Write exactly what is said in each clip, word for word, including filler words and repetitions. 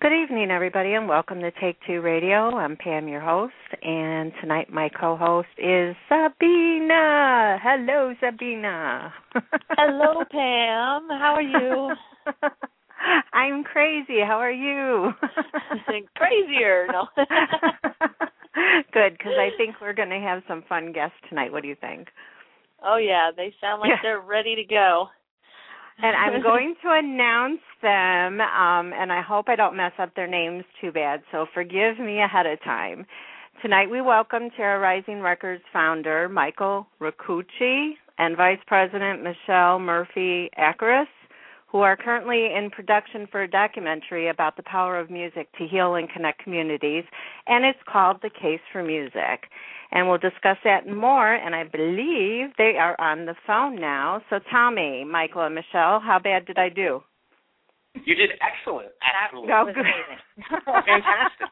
Good evening, everybody, and welcome to Take Two Radio. I'm Pam, your host, and tonight my co-host is Sabina. Hello, Sabina. Hello, Pam. How are you? I'm crazy. How are you? Crazier. No. Good, because I think we're going to have some fun guests tonight. What do you think? Oh, yeah. They sound like yeah. they're ready to go. And I'm going to announce them, um, and I hope I don't mess up their names too bad, so forgive me ahead of time. Tonight we welcome Terra Rising Records founder Michael Rakucci and Vice President Michelle Murphy-Acaris, who are currently in production for a documentary about the power of music to heal and connect communities, and it's called The Case for Music. And we'll discuss that and more, and I believe they are on the phone now. So tell me, Michael and Michelle, how bad did I do? You did excellent, actually. Oh, good. Fantastic.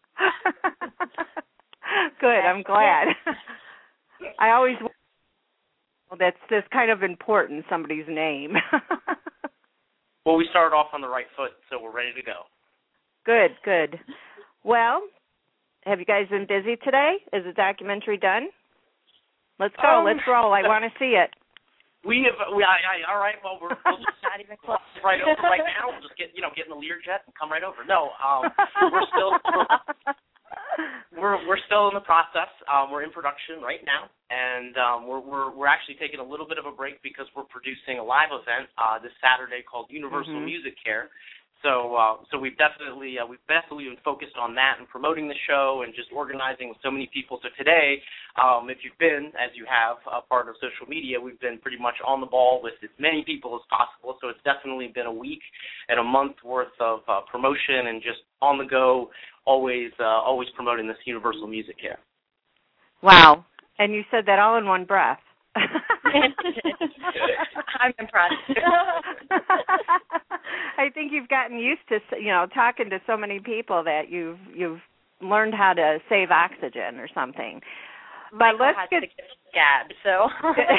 Good, I'm glad. I always well, that's that's kind of important, somebody's name. Well, we started off on the right foot, so we're ready to go. Good, good. Well, have you guys been busy today? Is the documentary done? Let's go. Um, Let's roll. I want to see it. We have. We. I, I, all right. Well, we're we'll just not even close right over right now. We'll just get you know get in the Learjet and come right over. No, um, we're still we're we're still in the process. Um, we're in production right now, and um, we're we're we're actually taking a little bit of a break because we're producing a live event uh, this Saturday called Universal mm-hmm. Music Care. So, uh, so we've definitely uh, we've definitely been focused on that and promoting the show and just organizing with so many people. So today, um, if you've been, as you have, a part of social media, we've been pretty much on the ball with as many people as possible. So it's definitely been a week and a month worth of uh, promotion and just on the go, always uh, always promoting this Universal Music Care. Wow! And you said that all in one breath. I'm impressed. I think you've gotten used to, you know, talking to so many people that you've you've learned how to save oxygen or something. But Michael let's has get to get scab, so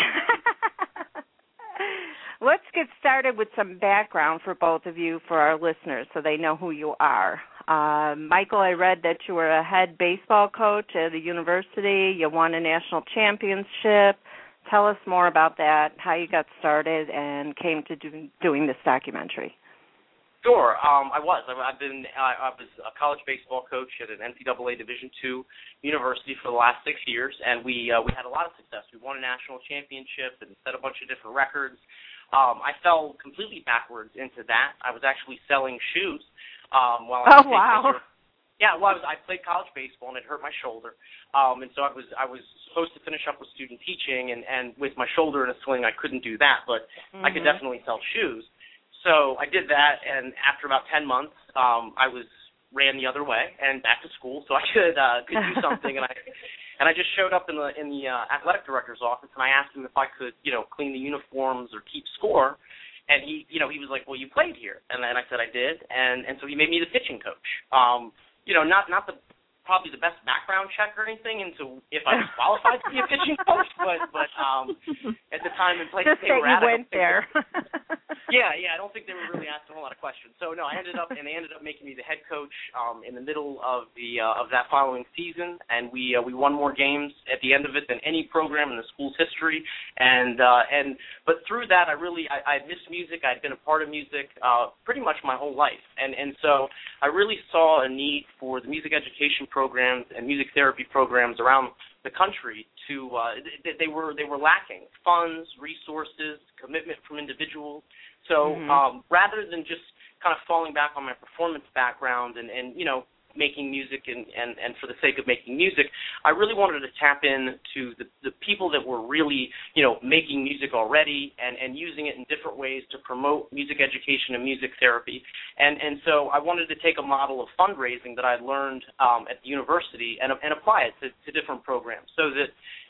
let's get started with some background for both of you for our listeners, so they know who you are. Uh, Michael, I read that you were a head baseball coach at a university. You won a national championship. Tell us more about that, how you got started and came to do, doing this documentary. Sure, um, I was. I, I've been. I, I was a college baseball coach at an N C double A Division two university for the last six years, and we uh, we had a lot of success. We won a national championship and set a bunch of different records. Um, I fell completely backwards into that. I was actually selling shoes um, while I was oh wow. Yeah, well, I was. I played college baseball and it hurt my shoulder, um, and so I was. I was supposed to finish up with student teaching, and, and with my shoulder in a sling, I couldn't do that, but mm-hmm. I could definitely sell shoes. So I did that, and after about ten months, um, I was ran the other way and back to school, so I could uh, could do something, and I and I just showed up in the in the uh, athletic director's office, and I asked him if I could, you know, clean the uniforms or keep score. And he, you know, he was like, "Well, you played here," and then I said I did, and and so he made me the pitching coach. Um, You know, not not the probably the best background check or anything into if I was qualified to be a pitching coach, but but um, at the time and place just they that were you at, went there. yeah, yeah, I don't think they were really asking a whole lot of questions. So no, I ended up and they ended up making me the head coach um, in the middle of the uh, of that following season, and we uh, we won more games at the end of it than any program in the school's history. And uh, and but through that, I really I, I missed music. I'd been a part of music uh, pretty much my whole life, and and so I really saw a need for the music education programs and music therapy programs around the country to uh, they, they were they were lacking funds, resources, commitment from individuals. So mm-hmm. um, rather than just kind of falling back on my performance background and, and you know making music and, and, and for the sake of making music, I really wanted to tap into the, the people that were really, you know, making music already and, and using it in different ways to promote music education and music therapy. And, and so I wanted to take a model of fundraising that I learned um, at the university and, and apply it to, to different programs so that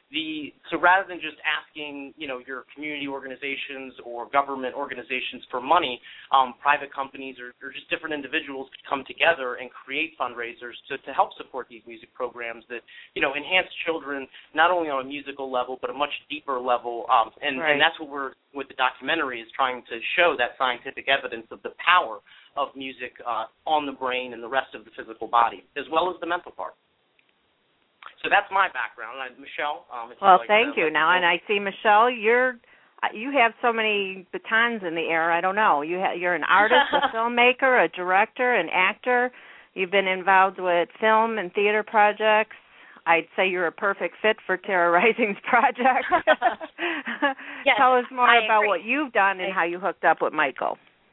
the so rather than just asking, you know, your community organizations or government organizations for money, um, private companies or, or just different individuals could come together and create fundraisers to, to help support these music programs that, you know, enhance children not only on a musical level but a much deeper level. Um, and, right. and that's what we're with the documentary, is trying to show that scientific evidence of the power of music uh, on the brain and the rest of the physical body, as well as the mental part. So that's my background. I, Michelle. Um, if well, like thank to, you. Now, and I see, Michelle, you're you have so many batons in the air. I don't know. You ha- you're an artist, a filmmaker, a director, an actor. You've been involved with film and theater projects. I'd say you're a perfect fit for Terra Rising's project. Yes, Tell us more I about agree. what you've done and how you hooked up with Michael.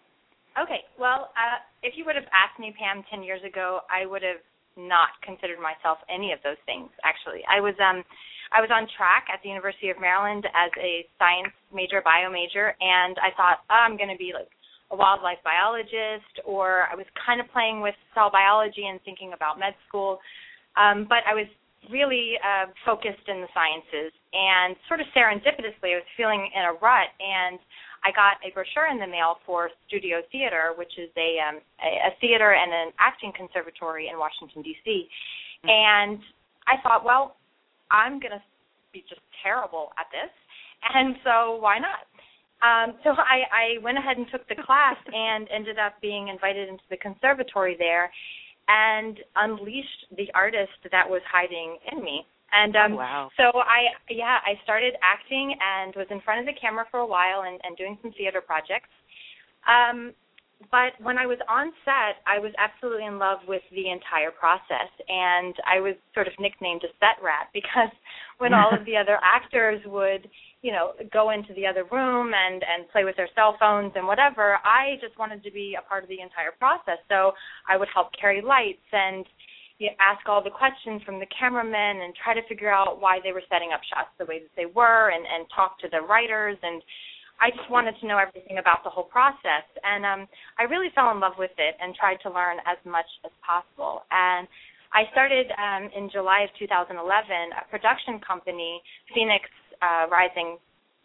Okay. Well, uh, if you would have asked me, Pam, ten years ago, I would have not considered myself any of those things, actually. I was um I was on track at the University of Maryland as a science major, bio major, and I thought, oh, I'm going to be like a wildlife biologist, or I was kind of playing with cell biology and thinking about med school, um, but I was really uh, focused in the sciences, and sort of serendipitously I was feeling in a rut, and I got a brochure in the mail for Studio Theater, which is a um, a, a theater and an acting conservatory in Washington, D C Mm-hmm. And I thought, well, I'm going to be just terrible at this, and so why not? Um, so I, I went ahead and took the class and ended up being invited into the conservatory there and unleashed the artist that was hiding in me. And um, oh, wow. so I, yeah, I started acting and was in front of the camera for a while and, and doing some theater projects. Um, but when I was on set, I was absolutely in love with the entire process, and I was sort of nicknamed a set rat because when all of the other actors would, you know, go into the other room and, and play with their cell phones and whatever, I just wanted to be a part of the entire process. So I would help carry lights and you ask all the questions from the cameramen and try to figure out why they were setting up shots the way that they were, and, and talk to the writers. And I just wanted to know everything about the whole process. And um, I really fell in love with it and tried to learn as much as possible. And I started um, in July of two thousand eleven a production company, Phoenix uh, Rising,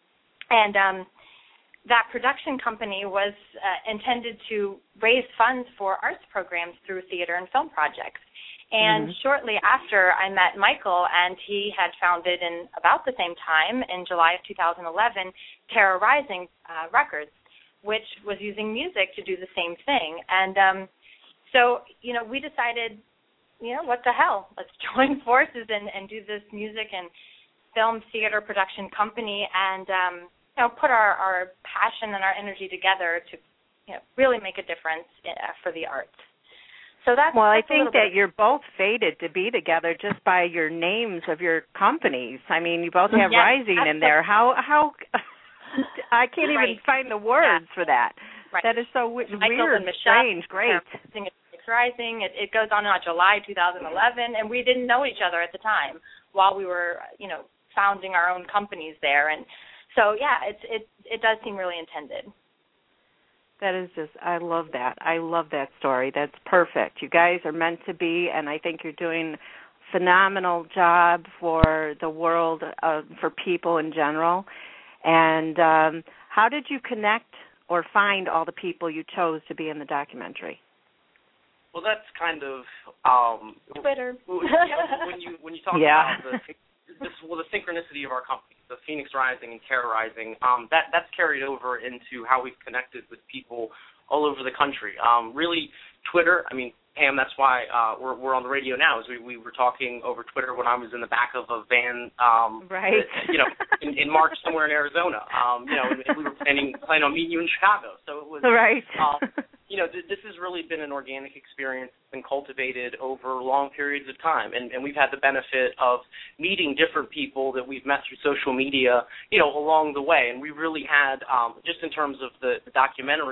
and um, that production company was uh, intended to raise funds for arts programs through theater and film projects. And mm-hmm. shortly after, I met Michael, and he had founded in about the same time, in July of two thousand eleven, Terra Rising uh, Records, which was using music to do the same thing. And um, so, you know, we decided, you know, what the hell? Let's join forces and, and do this music and film theater production company and, um, you know, put our, our passion and our energy together to, you know, really make a difference uh, for the arts. So that's, well, that's I think that you're both fated to be together just by your names of your companies. I mean, you both have yes, Rising in there. How how I can't even right. find the words yeah. for that. Right. That is so w- Michael weird, and Michelle, strange, great. Phoenix Rising. It, it goes on in July two thousand eleven, and we didn't know each other at the time while we were, you know, founding our own companies there. And so, yeah, it's it it does seem really intended. That is just, I love that. I love that story. That's perfect. You guys are meant to be, and I think you're doing a phenomenal job for the world, uh, for people in general. And um, how did you connect or find all the people you chose to be in the documentary? Well, that's kind of um, Twitter. when you when you talk yeah. about the this, well, the synchronicity of our company, the Phoenix Rising and Terra Rising, um, that that's carried over into how we've connected with people all over the country. Um, really, Twitter. I mean, Pam, that's why uh, we're we're on the radio now. Is we, we were talking over Twitter when I was in the back of a van, um, right? You know, in, in March somewhere in Arizona. Um, you know, we were planning planning on meeting you in Chicago. So it was right. uh, you know, th- this has really been an organic experience that's been cultivated over long periods of time, and, and we've had the benefit of meeting different people that we've met through social media, you know, along the way. And we really had, um, just in terms of the, the documentary,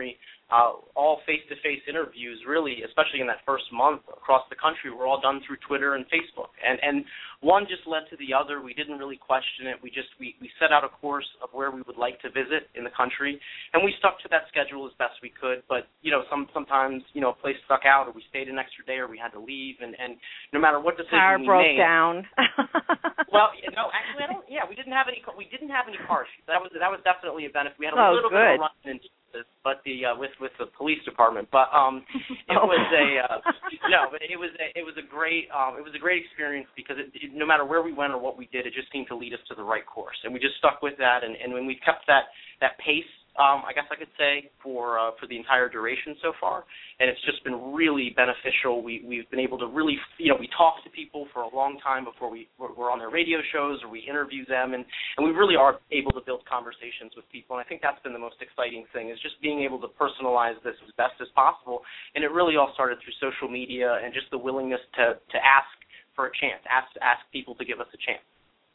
uh, all face-to-face interviews, really, especially in that first month across the country, were all done through Twitter and Facebook. And and one just led to the other. We didn't really question it. We just we, we set out a course of where we would like to visit in the country, and we stuck to that schedule as best we could. But, you know, some sometimes, you know, a place stuck out, or we stayed an extra day, or we had to leave, and, and no matter what decision Car we broke made. down. Well, you know, actually, I don't. Yeah, we didn't have any. We didn't have any car issues. That was that was definitely a benefit. We had a oh, little good. bit of a run in this, but the uh, with with the police department. But um, it oh. was a uh, no, but it was a, it was a great um, it was a great experience because it, it, no matter where we went or what we did, it just seemed to lead us to the right course, and we just stuck with that. And, and when we kept that that pace. Um, I guess I could say for uh, for the entire duration so far, and it's just been really beneficial. We we've been able to really, you know, we talk to people for a long time before we we're, we're on their radio shows or we interview them, and, and we really are able to build conversations with people. And I think that's been the most exciting thing is just being able to personalize this as best as possible. And it really all started through social media and just the willingness to to ask for a chance, ask ask people to give us a chance.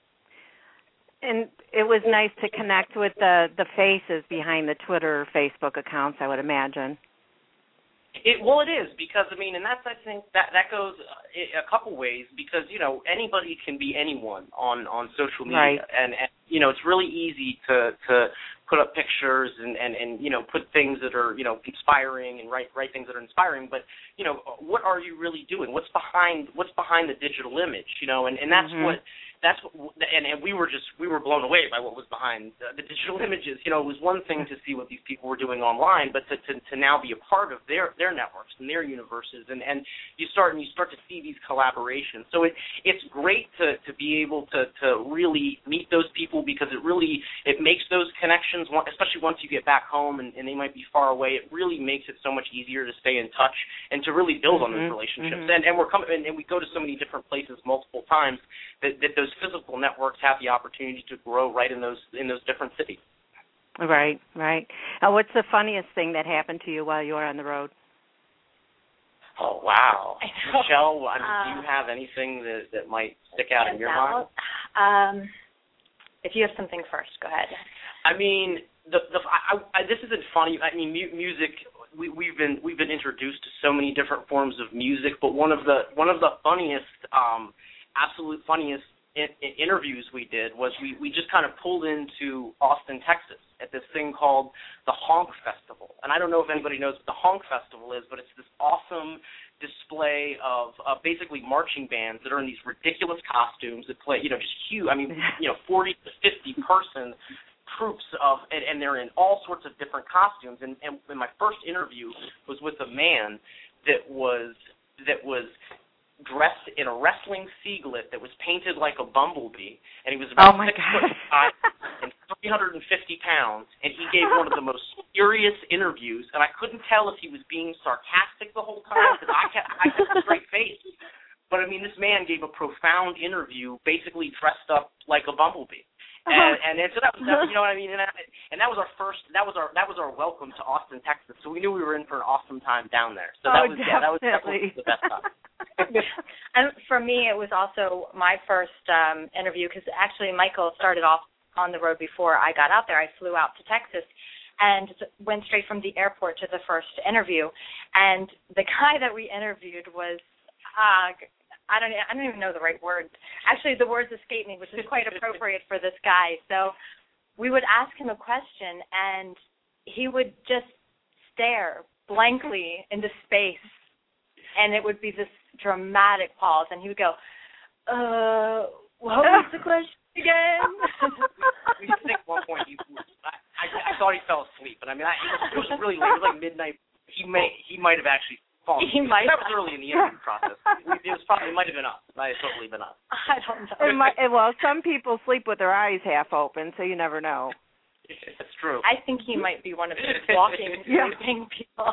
And it was nice to connect with the, the faces behind the Twitter, Facebook accounts, I would imagine. It, well, it is because, I mean, and that's, I think, that, that goes a couple ways because, you know, anybody can be anyone on, on social media. Right. And, and, you know, it's really easy to, to put up pictures and, and, and, you know, put things that are, you know, inspiring and write, write things that are inspiring. But, you know, what are you really doing? What's behind what's behind the digital image, you know? And, and that's mm-hmm. what... That's what, and, and we were just we were blown away by what was behind the, the digital images. You know, it was one thing to see what these people were doing online, but to, to, to now be a part of their, their networks and their universes, and, and you start and you start to see these collaborations. So it it's great to, to be able to, to really meet those people because it really it makes those connections, especially once you get back home and, and they might be far away. It really makes it so much easier to stay in touch and to really build mm-hmm. on those relationships. Mm-hmm. And, and we're coming and, and we go to so many different places multiple times that, that those physical networks have the opportunity to grow right in those in those different cities. Right, right. Uh, what's the funniest thing that happened to you while you were on the road? Oh, wow. Michelle, I mean, uh, do you have anything that, that might stick out in your mind? Um, if you have something first, go ahead. I mean, the, the I, I, this isn't funny. I mean, mu- music. We, we've been we've been introduced to so many different forms of music, but one of the one of the funniest, um, absolute funniest in, in interviews we did was we, we just kind of pulled into Austin, Texas at this thing called the Honk Festival. And I don't know if anybody knows what the Honk Festival is, but it's this awesome display of uh, basically marching bands that are in these ridiculous costumes that play, you know, just huge, I mean, you know, forty to fifty person troops of, and, and they're in all sorts of different costumes. And, and my first interview was with a man that was that was dressed in a wrestling singlet that was painted like a bumblebee, and he was about oh my six foot five and three hundred fifty pounds, and he gave one of the most serious interviews, and I couldn't tell if he was being sarcastic the whole time, because I kept, I kept a straight face. But, I mean, this man gave a profound interview, basically dressed up like a bumblebee. And, and and so that was, that, you know what I mean, and that, and that was our first, that was our that was our welcome to Austin, Texas. So we knew we were in for an awesome time down there. So that oh, was definitely. yeah, that was definitely the best time. And for me, it was also my first um, interview because actually Michael started off on the road before I got out there. I flew out to Texas and went straight from the airport to the first interview. And the guy that we interviewed was. Uh, I don't I don't even know the right words. Actually, the words escape me, which is quite appropriate for this guy. So we would ask him a question, and he would just stare blankly into space, and it would be this dramatic pause, and he would go, uh, what was the question again? we, we think at one point, he, I, I, I thought he fell asleep, but I mean, I, it, was, it was really late. It was like midnight. He may he might have actually He might that was early in the interview process. It was probably it might have been us. It might have totally been us. I don't know. It might, well, some people sleep with their eyes half open, so you never know. It's true. I think he might be one of those walking, sleeping people.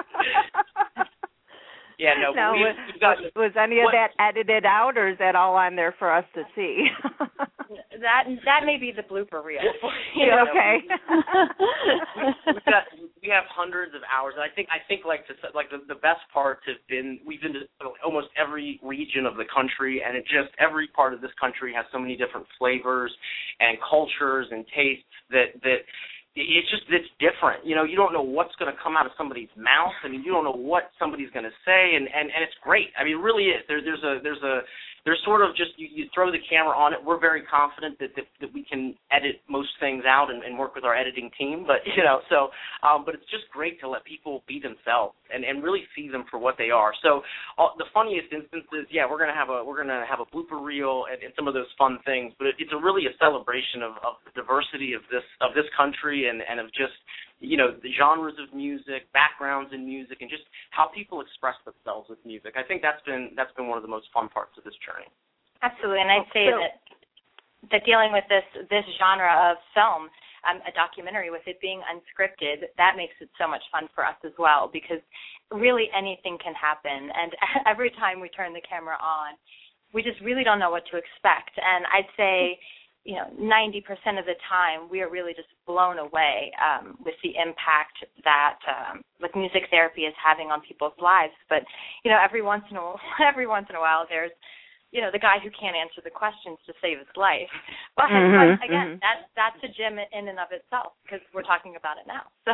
Yeah, no. Now, we, was, we've got, was any of what, that edited out, or is that all on there for us to see? that that may be the blooper reel. You know, okay. we, we've got, we have hundreds of hours, and I think I think like to, like the, the best parts have been we've been to almost every region of the country, and it just every part of this country has so many different flavors and cultures and tastes that that. it's just it's different. You know, you don't know what's going to come out of somebody's mouth. I mean, you don't know what somebody's going to say, and, and, and it's great. I mean, it really is. There, there's a there's a there's sort of just you, you throw the camera on it. We're very confident that that, that we can edit most things out and, and work with our editing team. But you know, so um, but it's just great to let people be themselves and, and really see them for what they are. So uh, the funniest instances, yeah, we're gonna have a we're gonna have a blooper reel and, and some of those fun things. But it, it's a really a celebration of, of the diversity of this of this country and, and of just you know the genres of music, backgrounds in music, and just how people express themselves with music. I think that's been that's been one of the most fun parts of this journey. Absolutely, and I'd say that that dealing with this this genre of film, um, a documentary, with it being unscripted, that makes it so much fun for us as well, because really anything can happen, and every time we turn the camera on, we just really don't know what to expect. And I'd say, you know, ninety percent of the time, we are really just blown away um, with the impact that um, like music therapy is having on people's lives. But you know, every once in a while, every once in a while, there's you know the guy who can't answer the questions to save his life. But, mm-hmm, but again, mm-hmm. that's that's a gym in and of itself, because we're talking about it now. So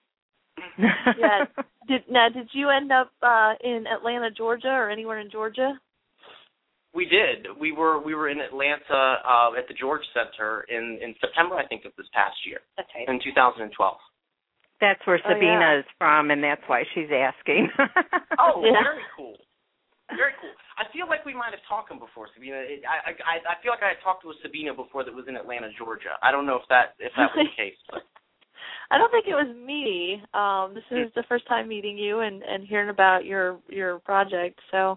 yeah. Did, now, did you end up uh, in Atlanta, Georgia, or anywhere in Georgia? We did. We were we were in Atlanta uh, at the George Center in, in September, I think, of this past year. That's right. In two thousand twelve. That's where Oh, Sabina yeah. is from, and that's why she's asking. Oh, Yeah. very cool. Very cool. I feel like we might have talked before, Sabina. It, I, I I feel like I had talked to a Sabina before that was in Atlanta, Georgia. I don't know if that if that was the case, but I don't think it was me. Um, this is the first time meeting you and, and hearing about your your project. So,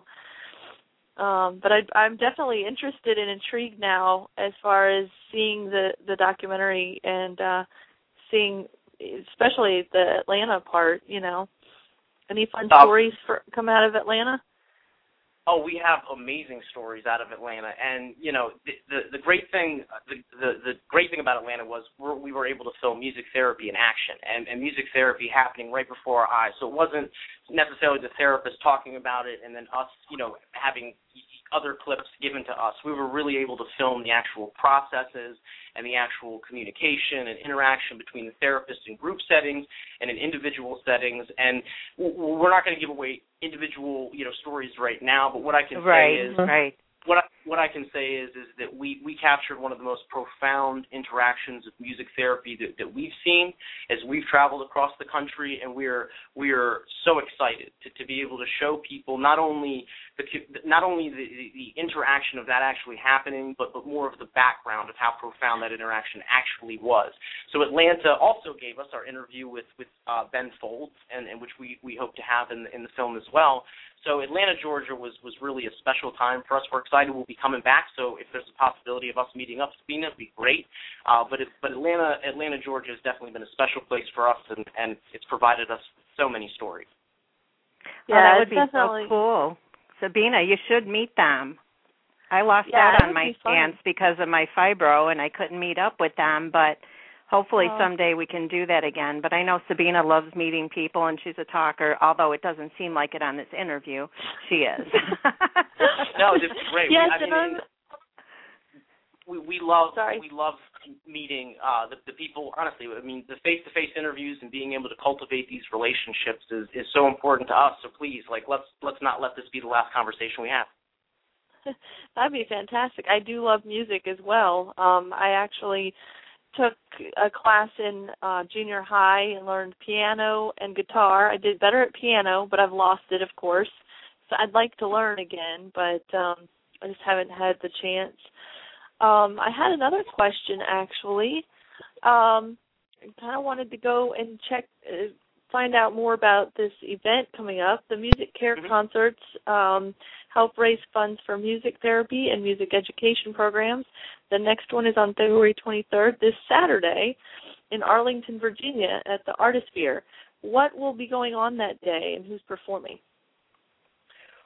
um, but I, I'm definitely interested and intrigued now as far as seeing the, the documentary and uh, seeing, especially the Atlanta part. You know, any fun uh, stories for, come out of Atlanta? Oh, we have amazing stories out of Atlanta, and you know the the, the great thing the, the the great thing about Atlanta was we're, we were able to film music therapy in action and, and music therapy happening right before our eyes. So it wasn't necessarily the therapist talking about it and then us, you know, having other clips given to us. We were really able to film the actual processes and the actual communication and interaction between the therapist in group settings and in individual settings. And we're not going to give away individual, you know, stories right now, but what I can right, say is right. What I, what I can say is is that we, we captured one of the most profound interactions of music therapy that, that we've seen as we've traveled across the country, and we're we're so excited to, to be able to show people not only the not only the, the interaction of that actually happening, but, but more of the background of how profound that interaction actually was. So Atlanta also gave us our interview with with uh, Ben Folds, and, and which we, we hope to have in, in the film as well. So Atlanta, Georgia was, was really a special time for us. We're excited we'll be coming back, so if there's a possibility of us meeting up, Sabina, it'd be great. Uh, but it, but Atlanta, Atlanta, Georgia has definitely been a special place for us, and, and it's provided us so many stories. oh, Yeah, that would be definitely so cool. Sabina, you should meet them. I lost Yeah, out it on would my be fun. stance because of my fibro, and I couldn't meet up with them, but hopefully Oh. someday we can do that again. But I know Sabina loves meeting people, and she's a talker, although it doesn't seem like it on this interview. She is. No, this is great. Yes, we, I and mean, I'm- we, we love Sorry. we love meeting uh, the, the people. Honestly, I mean, the face-to-face interviews and being able to cultivate these relationships is, is so important to us. So please, like, let's let's not let this be the last conversation we have. That'd be fantastic. I do love music as well. Um, I actually took a class in uh, junior high and learned piano and guitar. I did better at piano, but I've lost it, of course. So I'd like to learn again, but um, I just haven't had the chance. Um, I had another question, actually. Um, I kind of wanted to go and check, uh, find out more about this event coming up. The Music Care Mm-hmm. Concerts um, help raise funds for music therapy and music education programs. The next one is on February twenty-third, this Saturday, in Arlington, Virginia, at the Artisphere. What will be going on that day, and who's performing?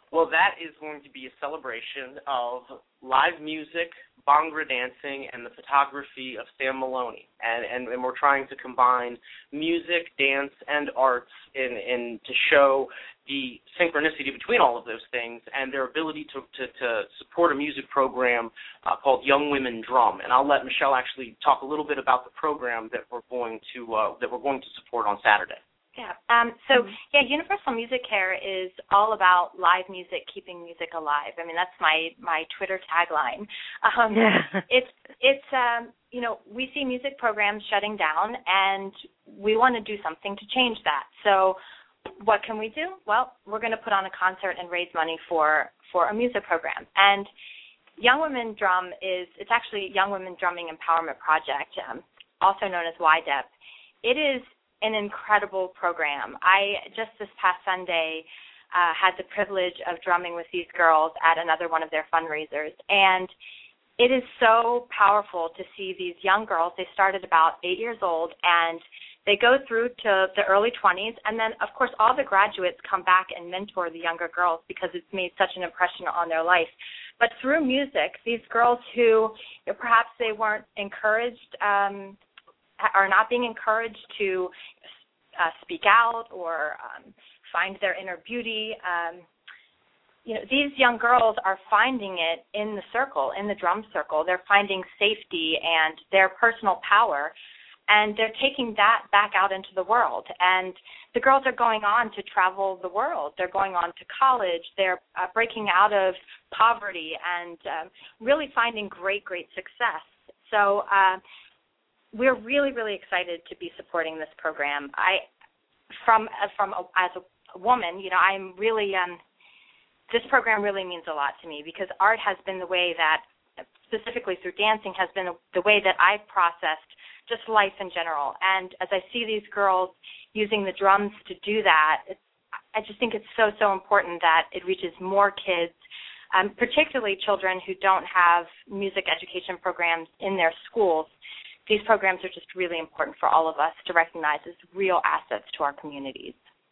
Well, that is going to be a celebration of live music, Bhangra dancing, and the photography of Sam Maloney. And, and, and we're trying to combine music, dance, and arts in, in to show the synchronicity between all of those things and their ability to, to, to support a music program uh, called Young Women Drum. And I'll let Michelle actually talk a little bit about the program that we're going to uh, that we're going to support on Saturday. Yeah. Um, so, yeah, Universal Music Care is all about live music, keeping music alive. I mean, that's my, my Twitter tagline. Um, yeah. It's, it's um, you know, we see music programs shutting down, and we want to do something to change that. So what can we do? Well, we're going to put on a concert and raise money for, for a music program. And Young Women Drum is, it's actually Young Women Drumming Empowerment Project, um, also known as Y D E P. It is an incredible program. I just this past Sunday uh, had the privilege of drumming with these girls at another one of their fundraisers, and it is so powerful to see these young girls. They started about eight years old, and they go through to the early twenties, and then, of course, all the graduates come back and mentor the younger girls because it's made such an impression on their life. But through music, these girls who you know, perhaps they weren't encouraged um, are not being encouraged to uh, speak out or um, find their inner beauty. Um, you know, these young girls are finding it in the circle, in the drum circle. They're finding safety and their personal power, and they're taking that back out into the world. And the girls are going on to travel the world. They're going on to college. They're uh, breaking out of poverty and um, really finding great, great success. So, uh, we're really, really excited to be supporting this program. I, from from a, as a woman, you know, I'm really um, this program really means a lot to me because art has been the way that, specifically through dancing, has been the way that I've processed just life in general. And as I see these girls using the drums to do that, it's, I just think it's so, so important that it reaches more kids, um, particularly children who don't have music education programs in their schools. These programs are just really important for all of us to recognize as real assets to our communities.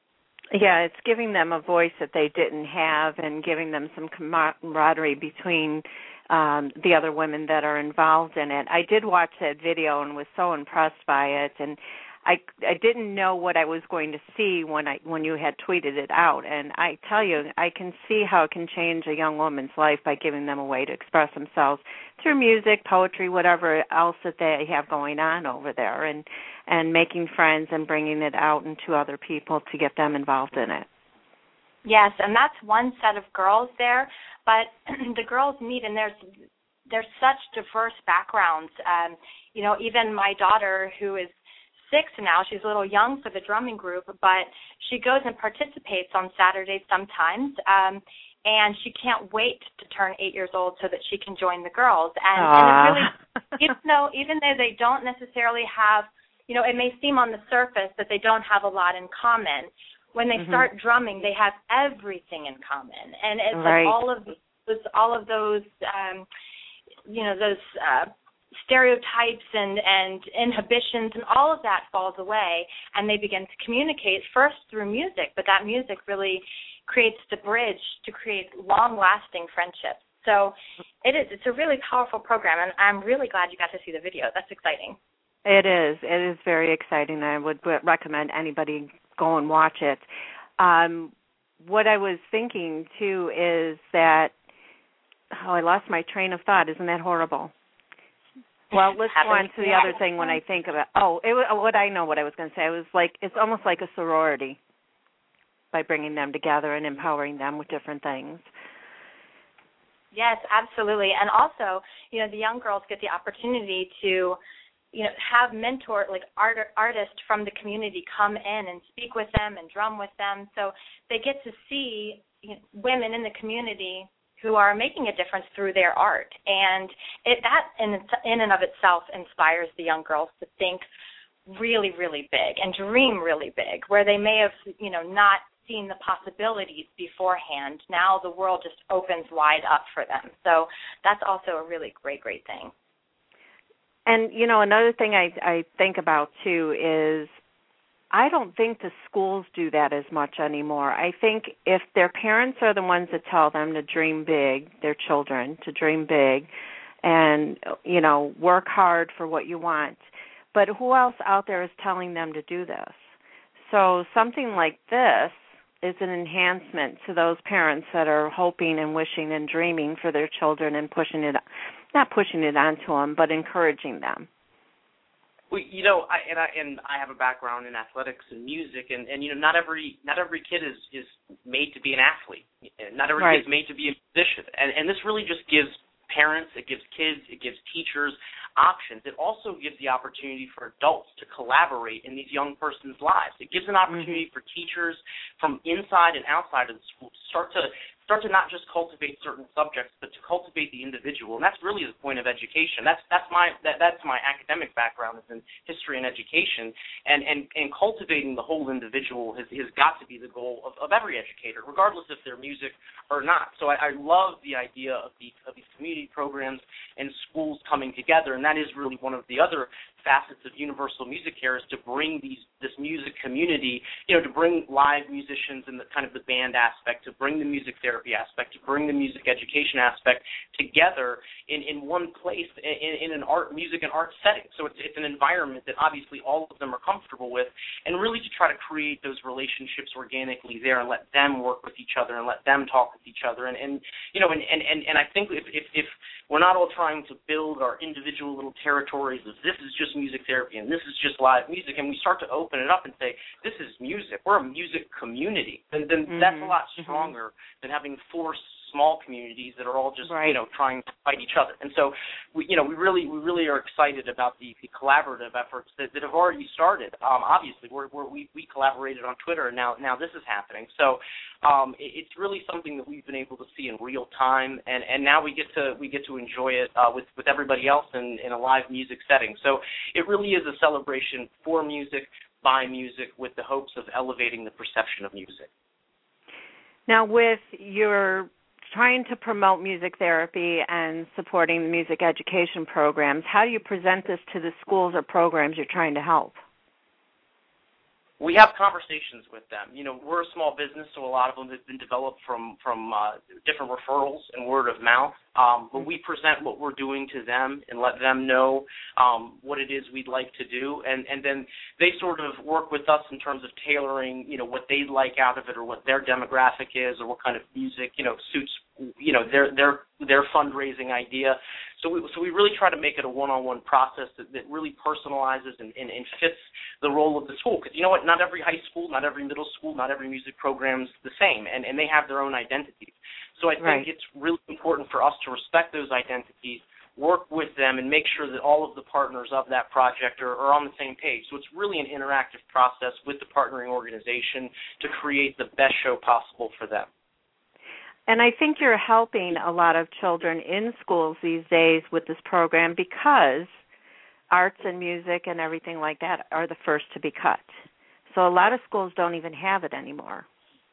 Yeah, it's giving them a voice that they didn't have and giving them some camaraderie between um, the other women that are involved in it. I did watch that video and was so impressed by it, and I I didn't know what I was going to see when I when you had tweeted it out. And I tell you, I can see how it can change a young woman's life by giving them a way to express themselves through music, poetry, whatever else that they have going on over there, and and making friends and bringing it out into other people to get them involved in it. Yes, and that's one set of girls there, but the girls meet, and there's there's such diverse backgrounds. Um, you know, even my daughter, who is six now, she's a little young for the drumming group, but she goes and participates on Saturdays sometimes, um, and she can't wait to turn eight years old so that she can join the girls. And, and it really, even though even though they don't necessarily have, you know, it may seem on the surface that they don't have a lot in common. When they mm-hmm. start drumming, they have everything in common, and it's right. like all of those, all of those, um, you know, those. Uh, stereotypes and, and inhibitions and all of that falls away, and they begin to communicate first through music, but that music really creates the bridge to create long-lasting friendships. So it is, it's a really powerful program, and I'm really glad you got to see the video. That's exciting. It is. It is very exciting. I would recommend anybody go and watch it. Um, what I was thinking, too, is that, oh, I lost my train of thought. Isn't that horrible? Well, let's go on to the other thing when I think of it. Oh, it was, what I know what I was going to say. It was like, it's almost like a sorority by bringing them together and empowering them with different things. Yes, absolutely. And also, you know, the young girls get the opportunity to, you know, have mentor, like art, artists from the community come in and speak with them and drum with them. So they get to see, you know, women in the community who are making a difference through their art. And it, that in, in and of itself inspires the young girls to think really, really big and dream really big, where they may have, you know, not seen the possibilities beforehand. Now the world just opens wide up for them. So that's also a really great, great thing. And, you know, another thing I, I think about, too, is I don't think the schools do that as much anymore. I think if their parents are the ones that tell them to dream big, their children to dream big and, you know, work hard for what you want, but who else out there is telling them to do this? So something like this is an enhancement to those parents that are hoping and wishing and dreaming for their children and pushing it, not pushing it onto them, but encouraging them. Well, you know, I, and I and I have a background in athletics and music, and, and you know, not every not every kid is, is made to be an athlete. Not every right. kid is made to be a musician, and and this really just gives parents, it gives kids, it gives teachers options. It also gives the opportunity for adults to collaborate in these young persons' lives. It gives an opportunity mm-hmm. for teachers from inside and outside of the school to start to start to not just cultivate certain subjects, but to cultivate the individual. And that's really the point of education. That's that's my that, that's my academic background is in history and education. And and, and cultivating the whole individual has, has got to be the goal of, of every educator, regardless if they're music or not. So I, I love the idea of the of these community programs and schools coming together, and that is really one of the other facets of Universal Music Care is to bring these this music community, you know, to bring live musicians and the kind of the band aspect, to bring the music therapy aspect, to bring the music education aspect together in, in one place in, in an art, music and art setting. So it's it's an environment that obviously all of them are comfortable with, and really to try to create those relationships organically there and let them work with each other and let them talk with each other. And, and you know, and, and, and, and I think if, if, if we're not all trying to build our individual little territories of this is just music therapy and this is just live music, and we start to open it up and say this is music, we're a music community, then, then mm-hmm. that's a lot stronger mm-hmm. than having four small communities that are all just right. you know trying to fight each other. And so we you know we really we really are excited about the, the collaborative efforts that, that have already started. Um, obviously, we're, we're, we we collaborated on Twitter, and now now this is happening. So um, it, it's really something that we've been able to see in real time, and, and now we get to we get to enjoy it uh, with with everybody else in, in a live music setting. So it really is a celebration for music, by music, with the hopes of elevating the perception of music. Now, with your trying to promote music therapy and supporting the music education programs, how do you present this to the schools or programs you're trying to help? We have conversations with them. You know, we're a small business, so a lot of them have been developed from, from uh, different referrals and word of mouth. Um, but we present what we're doing to them and let them know um, what it is we'd like to do. And, and then they sort of work with us in terms of tailoring, you know, what they'd like out of it or what their demographic is or what kind of music, you know, suits, you know, their their their fundraising idea. So we so we really try to make it a one-on-one process that, that really personalizes and, and, and fits the role of the school. Because you know what, not every high school, not every middle school, not every music program is the same, and, and they have their own identities. So I think right. it's really important for us to respect those identities, work with them, and make sure that all of the partners of that project are, are on the same page. So it's really an interactive process with the partnering organization to create the best show possible for them. And I think you're helping a lot of children in schools these days with this program because arts and music and everything like that are the first to be cut. So a lot of schools don't even have it anymore.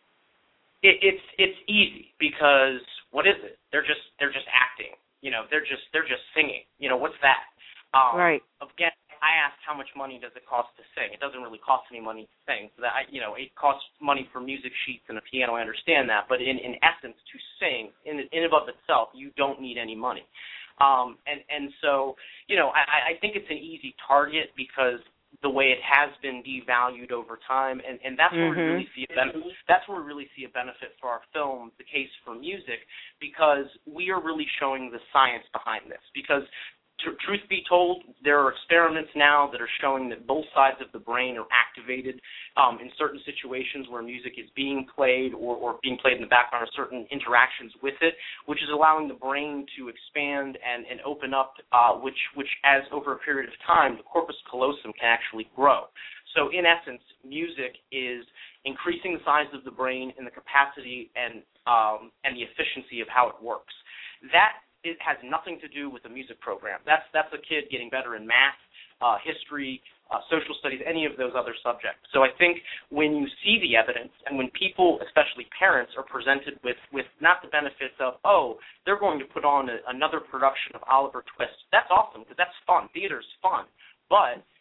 It, it's it's easy because what is it? They're just they're just acting. You know, they're just they're just singing. You know, what's that? Um, right. Again, I asked how much money does it cost to sing. It doesn't really cost any money to sing. So that I, you know, it costs money for music sheets and a piano. I understand that, but in, in essence, to sing in in and of itself, you don't need any money. Um, and and so you know, I, I think it's an easy target because the way it has been devalued over time, and, and that's mm-hmm. where we really see a benefit. That's where we really see a benefit for our film, The Case for Music, because we are really showing the science behind this. Because tr- truth be told, there are experiments now that are showing that both sides of the brain are activated um, in certain situations where music is being played or, or being played in the background, or certain interactions with it, which is allowing the brain to expand and, and open up, uh, which, which as over a period of time, the corpus callosum can actually grow. So in essence, music is increasing the size of the brain and the capacity and um, and the efficiency of how it works. That it has nothing to do with the music program. That's that's a kid getting better in math, uh, history, uh, social studies, any of those other subjects. So I think when you see the evidence and when people, especially parents, are presented with, with not the benefits of, oh, they're going to put on a, another production of Oliver Twist, that's awesome because that's fun. Theater's fun. But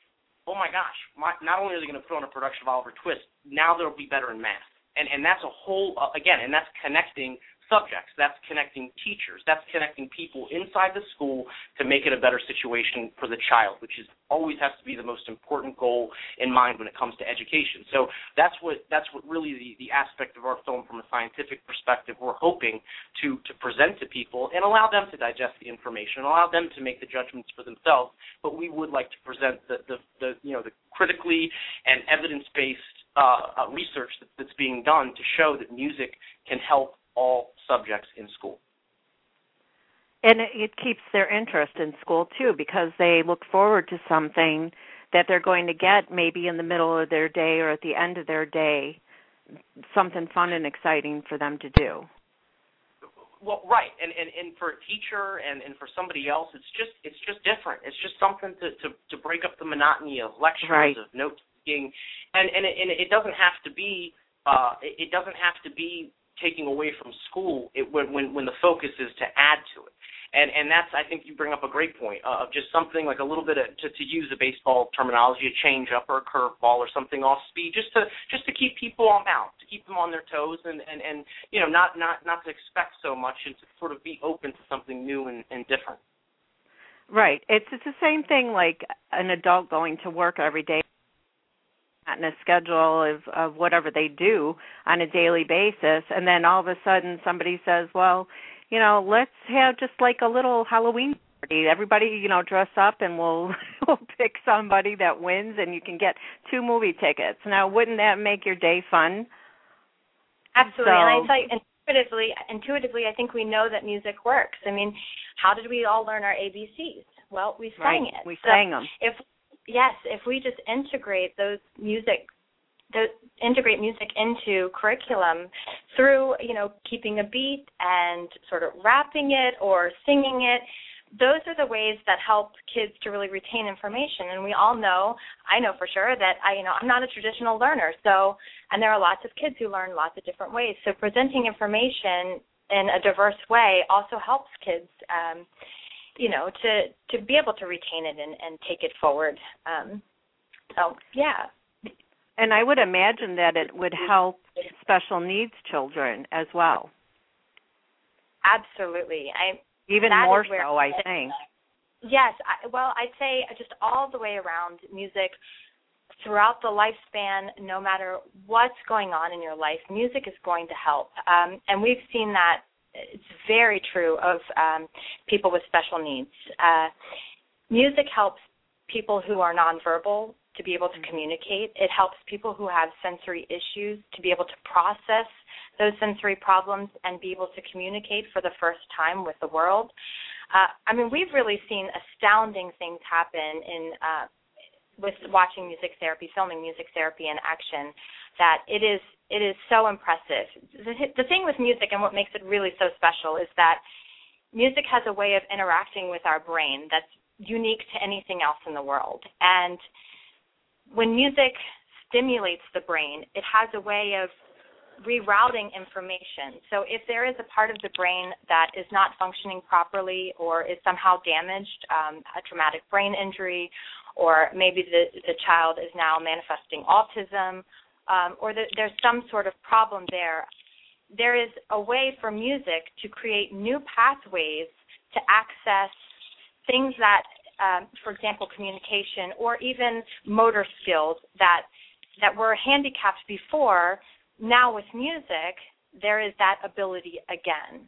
oh my gosh, my, not only are they going to put on a production of Oliver Twist, now they'll be better in math. And and that's a whole, uh, again, and that's connecting subjects. That's connecting teachers. That's connecting people inside the school to make it a better situation for the child, which is always has to be the most important goal in mind when it comes to education. So that's what that's what really the, the aspect of our film from a scientific perspective we're hoping to, to present to people and allow them to digest the information, allow them to make the judgments for themselves. But we would like to present the, the, the you know the critically and evidence-based uh, uh, research that, that's being done to show that music can help all subjects in school. And it, it keeps their interest in school, too, because they look forward to something that they're going to get maybe in the middle of their day or at the end of their day, something fun and exciting for them to do. Well, right, and, and, and for a teacher and, and for somebody else, it's just it's just different. It's just something to, to, to break up the monotony of lectures, right. of note-taking, and and it, and it doesn't have to be uh, it doesn't have to be taking away from school it, when, when when the focus is to add to it. And and that's, I think you bring up a great point uh, of just something like a little bit of, to, to use a baseball terminology, a change-up or a curveball or something off speed, just to just to keep people on balance, to keep them on their toes and, and, and you know, not, not, not to expect so much and to sort of be open to something new and, and different. Right. It's, it's the same thing like an adult going to work every day and a schedule of, of whatever they do on a daily basis, and then all of a sudden somebody says, well, you know, let's have just like a little Halloween party. Everybody, you know, dress up and we'll, we'll pick somebody that wins and you can get two movie tickets. Now, wouldn't that make your day fun? Absolutely. So, and I tell you, intuitively, intuitively, I think we know that music works. I mean, how did we all learn our A B Cs? Well, we sang right. it. We so sang them. If, yes, if we just integrate those music The, integrate music into curriculum through, you know, keeping a beat and sort of rapping it or singing it, those are the ways that help kids to really retain information. And we all know, I know for sure that I, you know, I'm not a traditional learner, so, and there are lots of kids who learn lots of different ways. So presenting information in a diverse way also helps kids, um, you know, to, to be able to retain it and, and take it forward. Um, so, yeah. And I would imagine that it would help special needs children as well. Absolutely. I Even more so, I think. Yes. I, well, I'd say just all the way around music throughout the lifespan, no matter what's going on in your life, music is going to help. Um, and we've seen that it's very true of um, people with special needs. Uh, music helps people who are nonverbal to be able to communicate. It helps people who have sensory issues to be able to process those sensory problems and be able to communicate for the first time with the world. Uh, I mean, we've really seen astounding things happen in uh, with watching music therapy, filming music therapy in action, that it is it is so impressive. The, the thing with music and what makes it really so special is that music has a way of interacting with our brain that's unique to anything else in the world. And when music stimulates the brain, it has a way of rerouting information. So if there is a part of the brain that is not functioning properly or is somehow damaged, um, a traumatic brain injury, or maybe the, the child is now manifesting autism, um, or the, there's some sort of problem there, there is a way for music to create new pathways to access things that Um, for example, communication or even motor skills that that were handicapped before. Now with music, there is that ability again.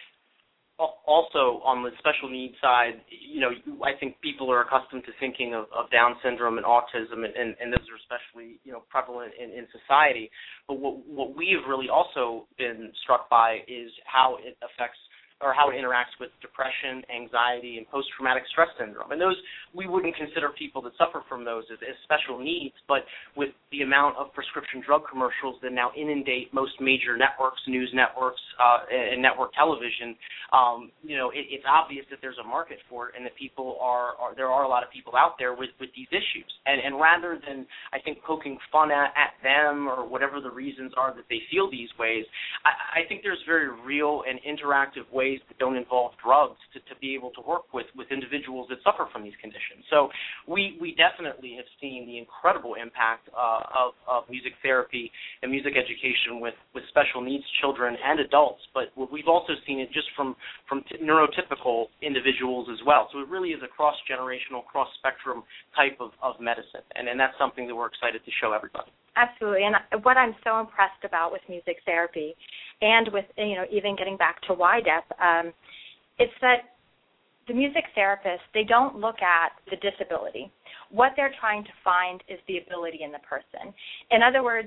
Also, on the special needs side, you know, I think people are accustomed to thinking of, of Down syndrome and autism, and, and, and those are especially, you know, prevalent in, in society. But what, what we have really also been struck by is how it affects or how it interacts with depression, anxiety, and post-traumatic stress syndrome. And those, we wouldn't consider people that suffer from those as, as special needs, but with the amount of prescription drug commercials that now inundate most major networks, news networks, uh, and network television, um, you know, it, it's obvious that there's a market for it and that people are, are there are a lot of people out there with, with these issues. And, and rather than, I think, poking fun at, at them or whatever the reasons are that they feel these ways, I, I think there's very real and interactive ways ways that don't involve drugs to, to be able to work with, with individuals that suffer from these conditions. So we, we definitely have seen the incredible impact uh, of, of music therapy and music education with, with special needs children and adults, but we've also seen it just from, from t- neurotypical individuals as well. So it really is a cross-generational, cross-spectrum type of, of medicine, and, and that's something that we're excited to show everybody. Absolutely, and what I'm so impressed about with music therapy and with, you know, even getting back to Y D E P, um, it's that the music therapists, they don't look at the disability. What they're trying to find is the ability in the person. In other words,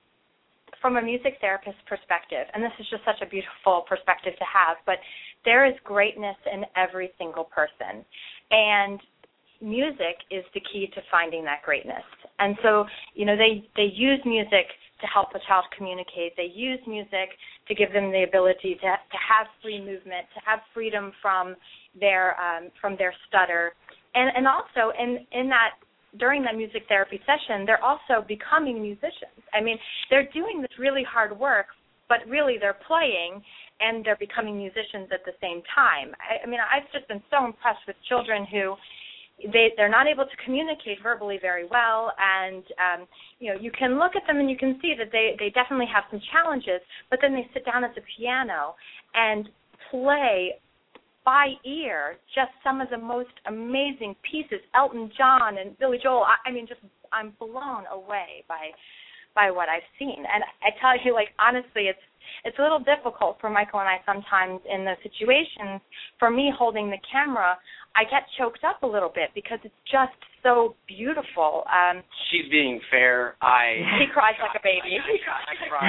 from a music therapist perspective, and this is just such a beautiful perspective to have, but there is greatness in every single person, and music is the key to finding that greatness. And so, you know, they, they use music to help a child communicate. They use music to give them the ability to to have free movement, to have freedom from their um, from their stutter, and and also in in that during that music therapy session, they're also becoming musicians. I mean, they're doing this really hard work, but really they're playing and they're becoming musicians at the same time. I, I mean, I've just been so impressed with children who They, they're not able to communicate verbally very well, and, um, you know, you can look at them and you can see that they, they definitely have some challenges, but then they sit down at the piano and play by ear just some of the most amazing pieces, Elton John and Billy Joel. I, I mean, just I'm blown away by by what I've seen. And I tell you, like, honestly, it's it's a little difficult for Michael and I sometimes in those situations. For me holding the camera, I get choked up a little bit because it's just so beautiful. Um, She's being fair. I He cries like a baby. I, I, I cry.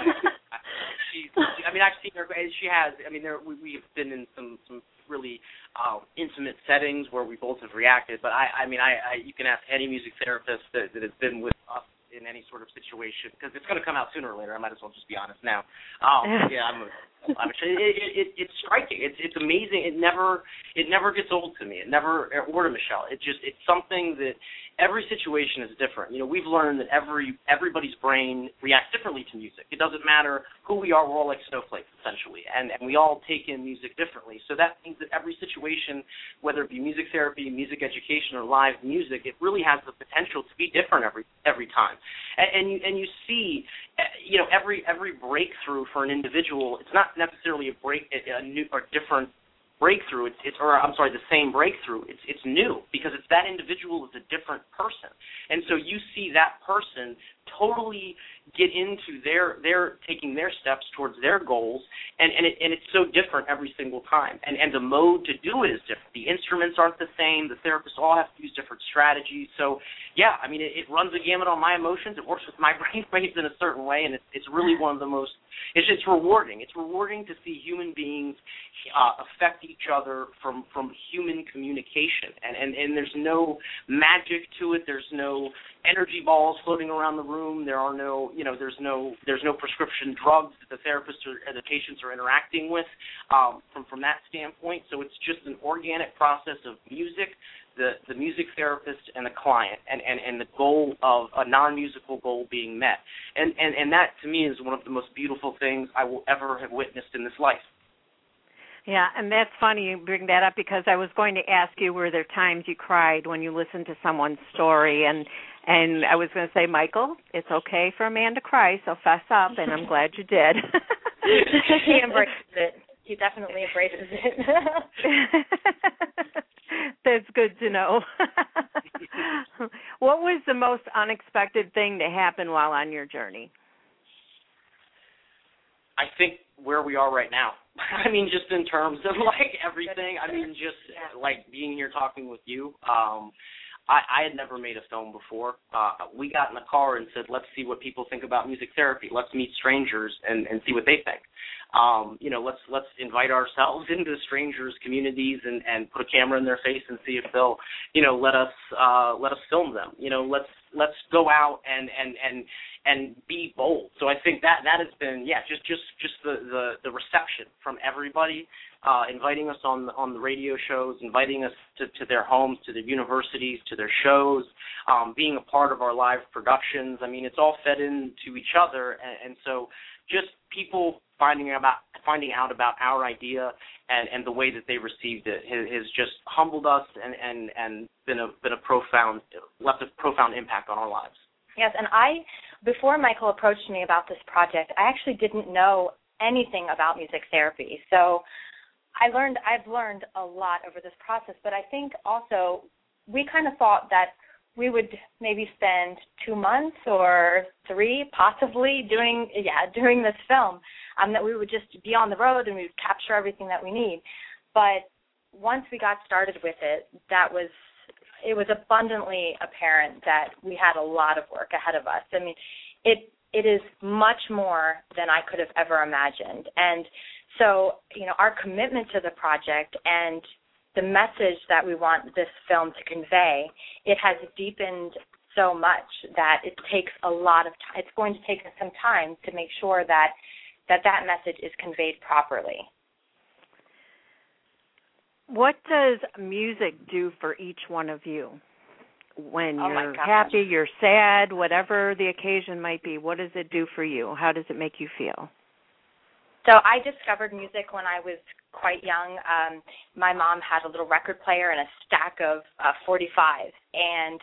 She's, I mean, I've seen her. She has. I mean, there, we, we've been in some, some really uh, intimate settings where we both have reacted. But I, I mean, I, I you can ask any music therapist that, that has been with us in any sort of situation, because it's going to come out sooner or later. I might as well just be honest now. Um, yeah, I'm. A, I'm a, it, it, it's striking. It's it's amazing. It never it never gets old to me. It never. Or to Michelle. It just it's something that every situation is different. You know, we've learned that every everybody's brain reacts differently to music. It doesn't matter who we are. We're all like snowflakes essentially, and and we all take in music differently. So that means that every situation, whether it be music therapy, music education, or live music, it really has the potential to be different every every time. And, and you and you see, you know, every every breakthrough for an individual, it's not necessarily a break a new or different breakthrough. It's, it's or I'm sorry, the same breakthrough. It's it's new because it's that individual is a different person, and so you see that person totally get into their their taking their steps towards their goals, and and, it, and it's so different every single time. And and the mode to do it is different. The instruments aren't the same. The therapists all have to use different strategies. So yeah, I mean, it, it runs the gamut on my emotions. It works with my brain waves in a certain way, and it's it's really one of the most. It's it's rewarding. It's rewarding to see human beings uh, affect each other from from human communication, and and and there's no magic to it. There's no energy balls floating around the room. There are no, you know, there's no, there's no prescription drugs that the therapists or the patients are interacting with um, from from that standpoint. So it's just an organic process of music, the the music therapist and the client, and, and, and the goal of a non-musical goal being met. And, and and that to me is one of the most beautiful things I will ever have witnessed in this life. Yeah, and that's funny you bring that up because I was going to ask you, were there times you cried when you listened to someone's story? And and I was going to say, Michael, it's okay for a man to cry, so fess up, and I'm glad you did. He embraces it. He definitely embraces it. That's good to know. What was the most unexpected thing to happen while on your journey? I think where we are right now. I mean, just in terms of, like, everything. I mean, just, like, being here talking with you. Um, I, I had never made a film before. Uh, we got in the car and said, let's see what people think about music therapy. Let's meet strangers and, and see what they think. Um, you know, let's let's invite ourselves into strangers' communities and, and put a camera in their face and see if they'll, you know, let us uh, let us film them. You know, let's let's go out and and and and be bold. So I think that that has been, yeah, just just just the the, the reception from everybody, uh, inviting us on the, on the radio shows, inviting us to, to their homes, to their universities, to their shows, um, being a part of our live productions. I mean, it's all fed into each other, and, and so just people finding about finding out about our idea and, and the way that they received it has, has just humbled us and, and, and been a been a profound left a profound impact on our lives. Yes, and I, before Michael approached me about this project, I actually didn't know anything about music therapy. So I learned, I've learned a lot over this process, but I think also we kind of thought that we would maybe spend two months or three possibly doing, yeah, doing this film, um, that we would just be on the road and we would capture everything that we need. But once we got started with it, that was, it was abundantly apparent that we had a lot of work ahead of us. I mean, it it is much more than I could have ever imagined. And so, you know, our commitment to the project and the message that we want this film to convey, it has deepened so much that it takes a lot of time. It's going to take us some time to make sure that that, that message is conveyed properly. What does music do for each one of you? When Oh you're happy, you're sad, whatever the occasion might be, what does it do for you? How does it make you feel? So I discovered music when I was quite young. Um, my mom had a little record player and a stack of uh, forty-fives, and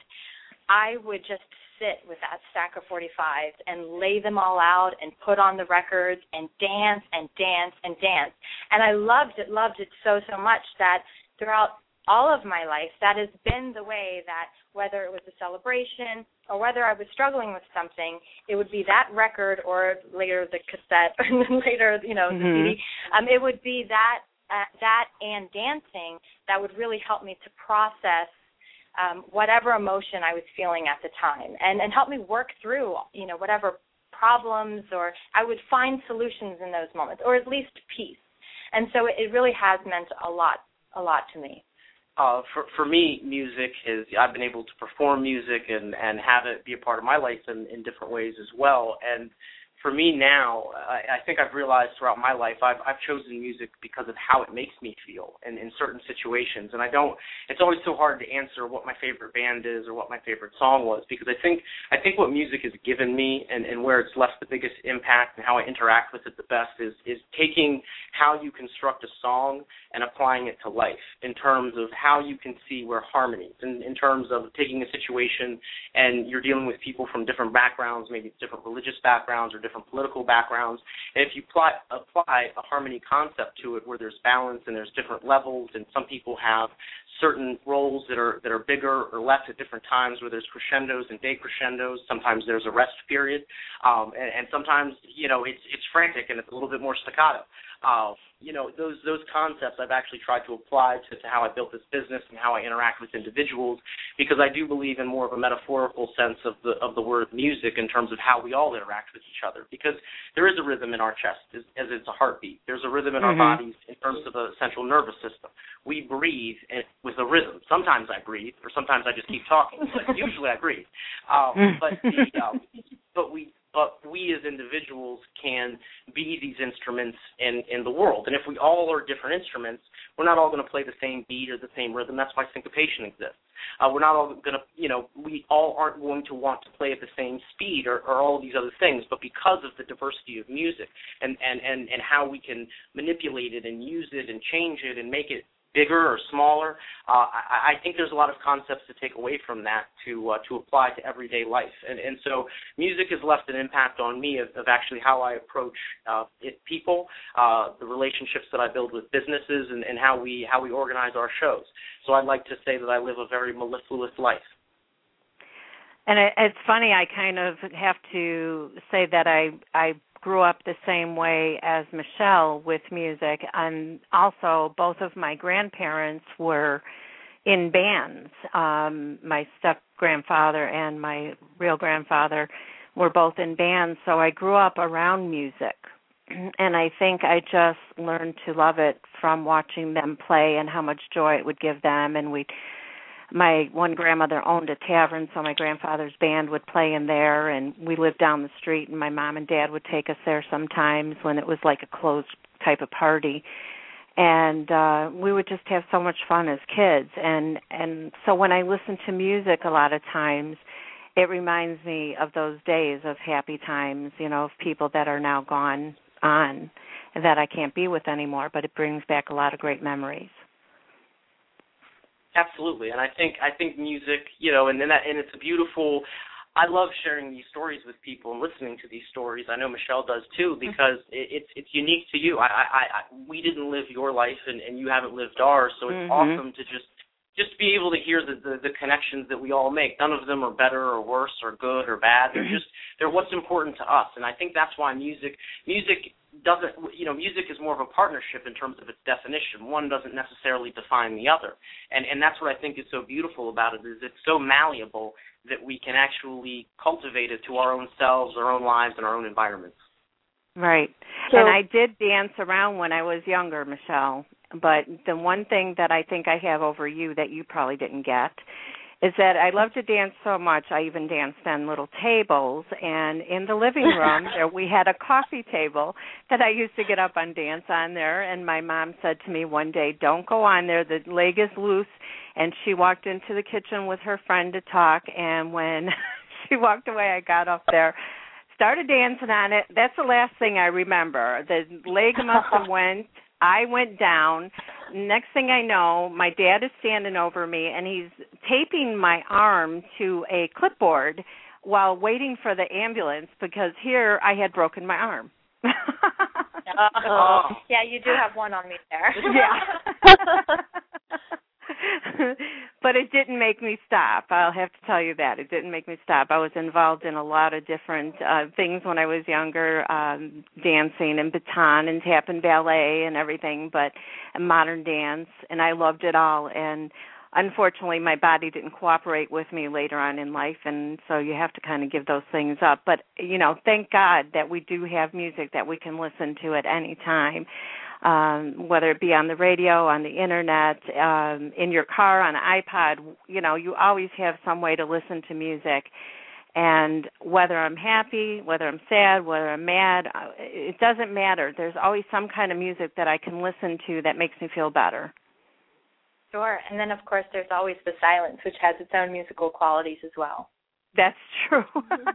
I would just sit with that stack of forty-fives and lay them all out and put on the records and dance and dance and dance. And I loved it, loved it so, so much that throughout all of my life, that has been the way that whether it was a celebration or whether I was struggling with something, it would be that record or later the cassette and then later, you know, the mm-hmm. C D. Um, it would be that, uh, that and dancing that would really help me to process Um, whatever emotion I was feeling at the time, and, and help me work through, you know, whatever problems, or I would find solutions in those moments, or at least peace. And so it, it really has meant a lot, a lot to me. Uh, for for me, music is, I've been able to perform music and, and have it be a part of my life in, in different ways as well. And for me now, I, I think I've realized throughout my life, I've, I've chosen music because of how it makes me feel in, in certain situations. And I don't, it's always so hard to answer what my favorite band is or what my favorite song was, because I think I think what music has given me and, and where it's left the biggest impact and how I interact with it the best is, is taking how you construct a song and applying it to life in terms of how you can see where harmonies, in, in terms of taking a situation and you're dealing with people from different backgrounds, maybe different religious backgrounds or different political backgrounds, and if you apply, apply a harmony concept to it where there's balance and there's different levels, and some people have certain roles that are that are bigger or less at different times, where there's crescendos and decrescendos, sometimes there's a rest period, um, and, and sometimes, you know, it's it's frantic and it's a little bit more staccato. Uh, you know, those those concepts I've actually tried to apply to, to how I built this business and how I interact with individuals, because I do believe in more of a metaphorical sense of the of the word music in terms of how we all interact with each other, because there is a rhythm in our chest as, as it's a heartbeat. There's a rhythm in mm-hmm. our bodies in terms of the central nervous system. We breathe with a rhythm. Sometimes I breathe, or sometimes I just keep talking, but usually I breathe. Um, but the, um, but we but we as individuals can be these instruments in, in the world. And if we all are different instruments, we're not all going to play the same beat or the same rhythm. That's why syncopation exists. Uh, we're not all going to, you know, we all aren't going to want to play at the same speed or, or all of these other things, but because of the diversity of music and, and, and, and how we can manipulate it and use it and change it and make it bigger or smaller, uh, I, I think there's a lot of concepts to take away from that to uh, to apply to everyday life. And, and so music has left an impact on me of, of actually how I approach uh, it, people, uh, the relationships that I build with businesses, and, and how we how we organize our shows. So I'd like to say that I live a very mellifluous life. And it, it's funny, I kind of have to say that I I grew up the same way as Michelle with music, and also both of my grandparents were in bands. Um, my step-grandfather and my real grandfather were both in bands, so I grew up around music. And I think I just learned to love it from watching them play and how much joy it would give them. And we, my one grandmother owned a tavern, so my grandfather's band would play in there, and we lived down the street, and my mom and dad would take us there sometimes when it was like a closed type of party. And uh, we would just have so much fun as kids. And, and so when I listen to music a lot of times, it reminds me of those days of happy times, you know, of people that are now gone on that I can't be with anymore, but it brings back a lot of great memories. Absolutely, and I think I think music, you know, and and, that, and it's a beautiful. I love sharing these stories with people and listening to these stories. I know Michelle does too, because it, it's it's unique to you. I, I, I we didn't live your life, and, and you haven't lived ours, so it's mm-hmm. awesome to just just be able to hear the, the the connections that we all make. None of them are better or worse or good or bad. They're just they're what's important to us, and I think that's why music music. doesn't, you know, music is more of a partnership in terms of its definition. One doesn't necessarily define the other. And and that's what I think is so beautiful about it, is it's so malleable that we can actually cultivate it to our own selves, our own lives, and our own environments. Right. So, and I did dance around when I was younger, Michelle, but the one thing that I think I have over you that you probably didn't get is that I love to dance so much, I even danced on little tables, and in the living room there, we had a coffee table that I used to get up and dance on there, and my mom said to me one day, don't go on there, the leg is loose, and she walked into the kitchen with her friend to talk, and when she walked away, I got up there, started dancing on it. That's the last thing I remember. The leg must have went, I went down. Next thing I know, my dad is standing over me, and he's taping my arm to a clipboard while waiting for the ambulance, because here I had broken my arm. Oh. Yeah, you do have one on me there. Yeah. But it didn't make me stop. I'll have to tell you that. It didn't make me stop. I was involved in a lot of different uh, things when I was younger, um, dancing and baton and tap and ballet and everything, but modern dance, and I loved it all. And unfortunately, my body didn't cooperate with me later on in life, and so you have to kind of give those things up. But, you know, thank God that we do have music that we can listen to at any time. Um, whether it be on the radio, on the internet, um, in your car, on an iPod, you know, you always have some way to listen to music. And whether I'm happy, whether I'm sad, whether I'm mad, it doesn't matter. There's always some kind of music that I can listen to that makes me feel better. Sure. And then, of course, there's always the silence, which has its own musical qualities as well. That's true.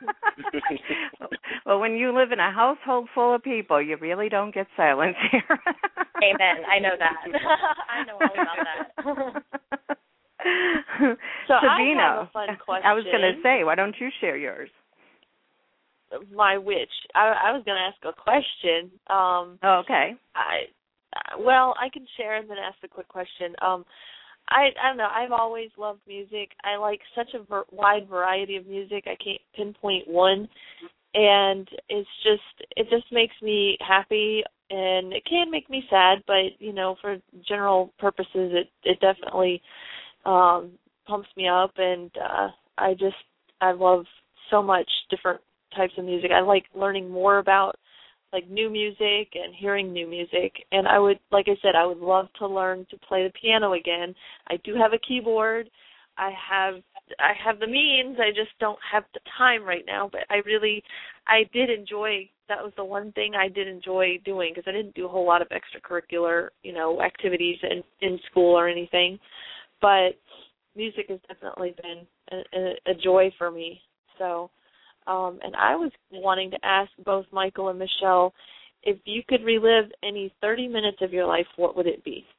Well, when you live in a household full of people, you really don't get silence here. Amen. I know that. I know all about that. So Sabina, I have a fun question. I was going to say, why don't you share yours? My which? I, I was going to ask a question. Um, oh, okay. I well, I can share and then ask a quick question. Um, I I don't know. I've always loved music. I like such a ver- wide variety of music. I can't pinpoint one, and it's just it just makes me happy, and it can make me sad. But you know, for general purposes, it it definitely um, pumps me up, and uh, I just I love so much different types of music. I like learning more about like new music and hearing new music. And I would, like I said, I would love to learn to play the piano again. I do have a keyboard. I have I have the means. I just don't have the time right now. But I really, I did enjoy, that was the one thing I did enjoy doing, because I didn't do a whole lot of extracurricular, you know, activities in, in school or anything. But music has definitely been a, a, a joy for me. So, Um, and I was wanting to ask both Michael and Michelle, if you could relive any thirty minutes of your life, what would it be?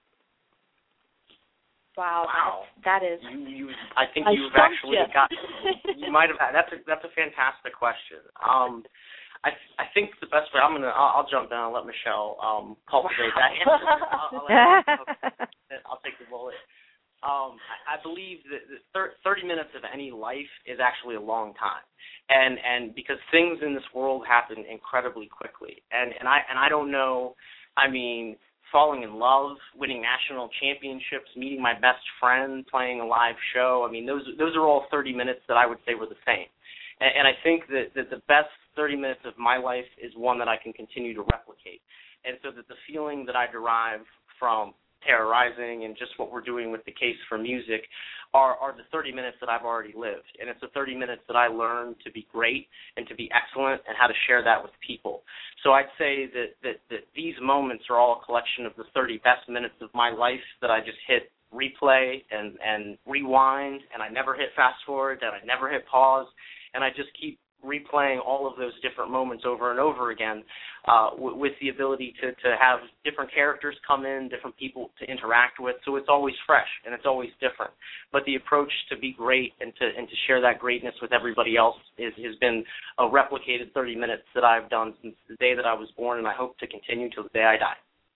Wow, wow. that is. You, you, I think I you've actually you. got. You might have. That's a that's a fantastic question. Um, I I think the best way. I'm gonna. I'll, I'll jump down and let Michelle um cultivate that answer. I'll, I'll, let, I'll take the bullet. Um, I, I believe that thirty minutes of any life is actually a long time, and and because things in this world happen incredibly quickly, and and I and I don't know. I mean, falling in love, winning national championships, meeting my best friend, playing a live show. I mean, those those are all thirty minutes that I would say were the same, and, and I think that, that the best thirty minutes of my life is one that I can continue to replicate, and so that the feeling that I derive from Terra Rising and just what we're doing with the Case for Music are, are the thirty minutes that I've already lived. And it's the thirty minutes that I learned to be great and to be excellent and how to share that with people. So I'd say that, that, that these moments are all a collection of the thirty best minutes of my life that I just hit replay and, and rewind, and I never hit fast forward, and I never hit pause, and I just keep replaying all of those different moments over and over again uh, w- with the ability to, to have different characters come in, different people to interact with, so it's always fresh and it's always different. But the approach to be great and to and to share that greatness with everybody else is, has been a replicated thirty minutes that I've done since the day that I was born, and I hope to continue till the day I die.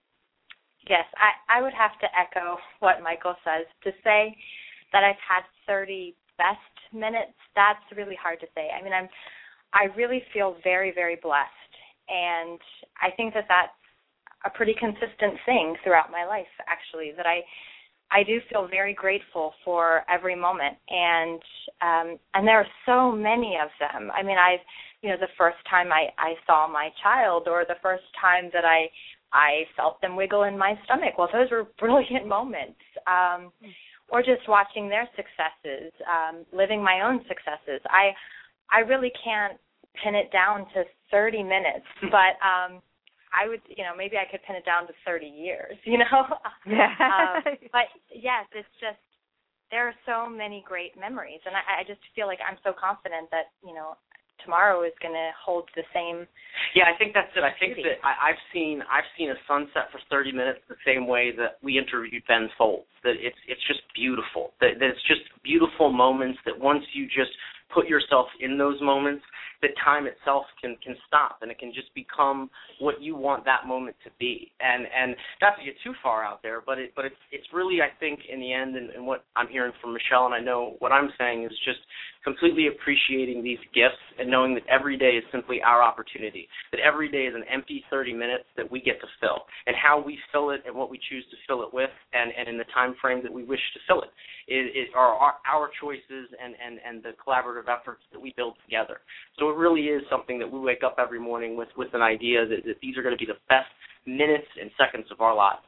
Yes, I, I would have to echo what Michael says. To say that I've had thirty best minutes, that's really hard to say. I mean, I'm, I really feel very, very blessed, and I think that that's a pretty consistent thing throughout my life, actually, that I I do feel very grateful for every moment, and um, and there are so many of them. I mean, I've, you know, the first time I, I saw my child, or the first time that I I felt them wiggle in my stomach. Well, those were brilliant moments. Um, or just watching their successes, um, living my own successes. I I really can't pin it down to thirty minutes, but um, I would, you know, maybe I could pin it down to thirty years, you know? Yeah. um, but, yes, it's just, there are so many great memories, and I, I just feel like I'm so confident that, you know, tomorrow is going to hold the same. Yeah, I think that's it. I think beauty. that I, I've seen I've seen a sunset for thirty minutes the same way that we interviewed Ben Folds. That it's it's just beautiful. That, that it's just beautiful moments that once you just put yourself in those moments, that time itself can, can stop, and it can just become what you want that moment to be. And and not to get too far out there, but it but it's it's really, I think, in the end, and, and what I'm hearing from Michelle, and I know what I'm saying is just completely appreciating these gifts and knowing that every day is simply our opportunity, that every day is an empty thirty minutes that we get to fill, and how we fill it and what we choose to fill it with, and, and in the time frame that we wish to fill it, is, is are our, our choices and, and, and the collaborative efforts that we build together. So it really is something that we wake up every morning with, with an idea that, that these are going to be the best minutes and seconds of our lives.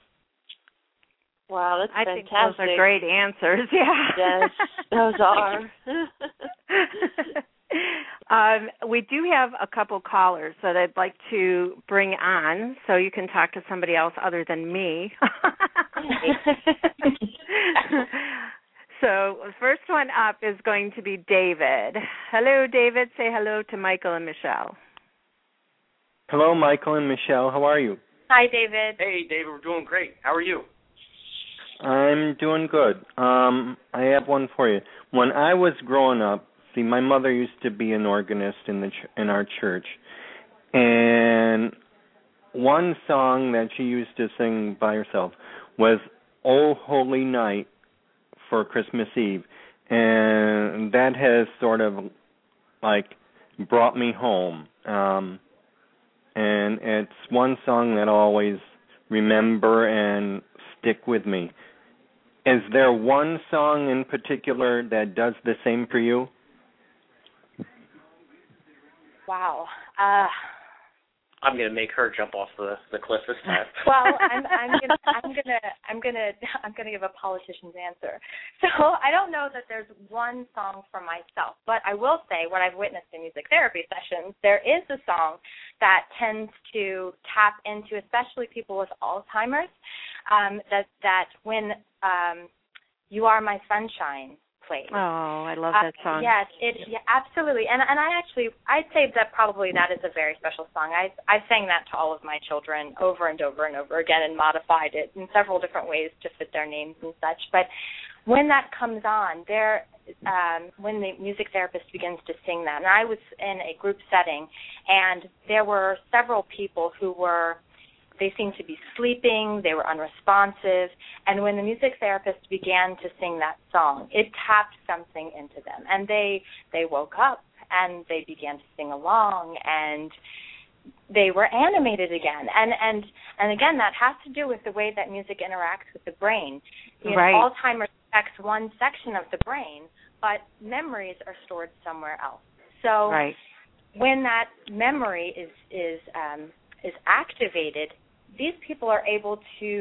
Wow, that's I fantastic. think those are great answers, yeah. Yes, those are. um, we do have a couple callers that I'd like to bring on so you can talk to somebody else other than me. So the first one up is going to be David. Hello, David. Say hello to Michael and Michelle. Hello, Michael and Michelle. How are you? Hi, David. Hey, David, we're doing great. How are you? I'm doing good. Um, I have one for you. When I was growing up, see, my mother used to be an organist in the ch- in our church, and one song that she used to sing by herself was "Oh Holy Night" for Christmas Eve, and that has sort of like brought me home. Um, and it's one song that I'll always remember and stick with me. Is there one song in particular that does the same for you? Wow. Uh, I'm going to make her jump off the, the cliff this time. well, I'm, I'm gonna, I'm gonna, I'm gonna, I'm gonna give a politician's answer. So I don't know that there's one song for myself, but I will say what I've witnessed in music therapy sessions, there is a song that tends to tap into, especially people with Alzheimer's, um, that that when um, "You Are My Sunshine" plays. Oh, I love that song. Uh, yes, it yeah, absolutely. And and I actually I'd say that probably that is a very special song. I I sang that to all of my children over and over and over again and modified it in several different ways to fit their names and such. But when that comes on, there um, when the music therapist begins to sing that, and I was in a group setting, and there were several people who were. They seemed to be sleeping, they were unresponsive, and when the music therapist began to sing that song, it tapped something into them, and they they woke up, and they began to sing along, and they were animated again. And, and, and again, that has to do with the way that music interacts with the brain. You know, right. Alzheimer's affects one section of the brain, but memories are stored somewhere else. So right. when that memory is, is, um, is activated, these people are able to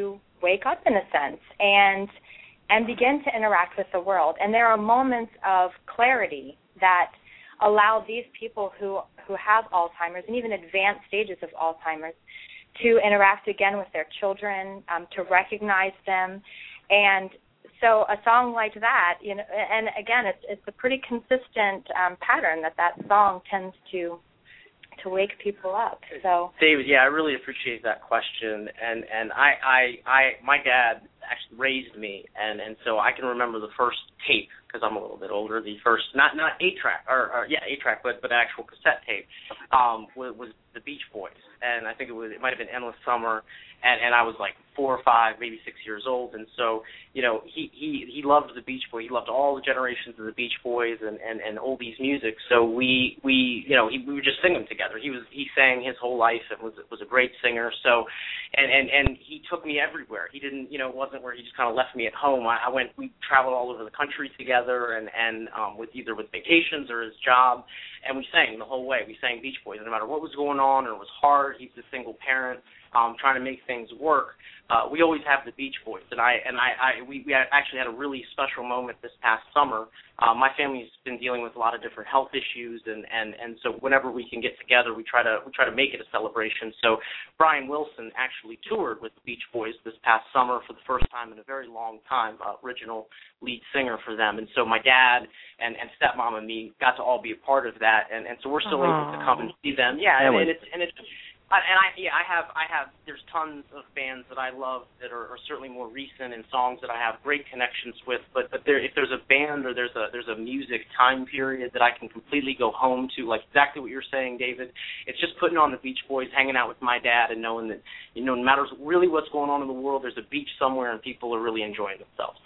wake up in a sense and and begin to interact with the world. And there are moments of clarity that allow these people who, who have Alzheimer's and even advanced stages of Alzheimer's to interact again with their children, um, to recognize them. And so a song like that, you know, and again, it's it's a pretty consistent um, pattern that that song tends to to wake people up. So, David, yeah, I really appreciate that question, and and I I, I my dad actually raised me, and, and so I can remember the first tape, because I'm a little bit older. The first not not eight track or, or yeah eight track, but but actual cassette tape um, was, was the Beach Boys, and I think it was it might have been Endless Summer, and and I was like four or five, maybe six years old, and so you know he he he loved the Beach Boys. He loved all the generations of the Beach Boys and and, and oldies music. So we we you know he, we would just sing them together. He was he sang his whole life and was was a great singer. So and and and he took me everywhere. He didn't you know it wasn't where he just kind of left me at home. I, I went we traveled all over the country together, and and um, with either with vacations or his job, and we sang the whole way. We sang Beach Boys, no matter what was going on, or it was hard. He's a single parent, um, trying to make things work. Uh, we always have the Beach Boys, and I and I, I we, we actually had a really special moment this past summer. Uh, my family's been dealing with a lot of different health issues, and, and, and so whenever we can get together, we try to we try to make it a celebration. So Brian Wilson actually toured with the Beach Boys this past summer for the first time in a very long time, uh, original lead singer for them. And so my dad and, and stepmom and me got to all be a part of that, and, and so we're still Aww. able to come and see them. Yeah, and, and it's and it's. Uh, and I, yeah, I have, I have. There's tons of bands that I love that are, are certainly more recent, and songs that I have great connections with. But, but there, if there's a band or there's a, there's a music time period that I can completely go home to, like exactly what you're saying, David. It's just putting on the Beach Boys, hanging out with my dad, and knowing that, you know, no matter really what's going on in the world, there's a beach somewhere, and people are really enjoying themselves.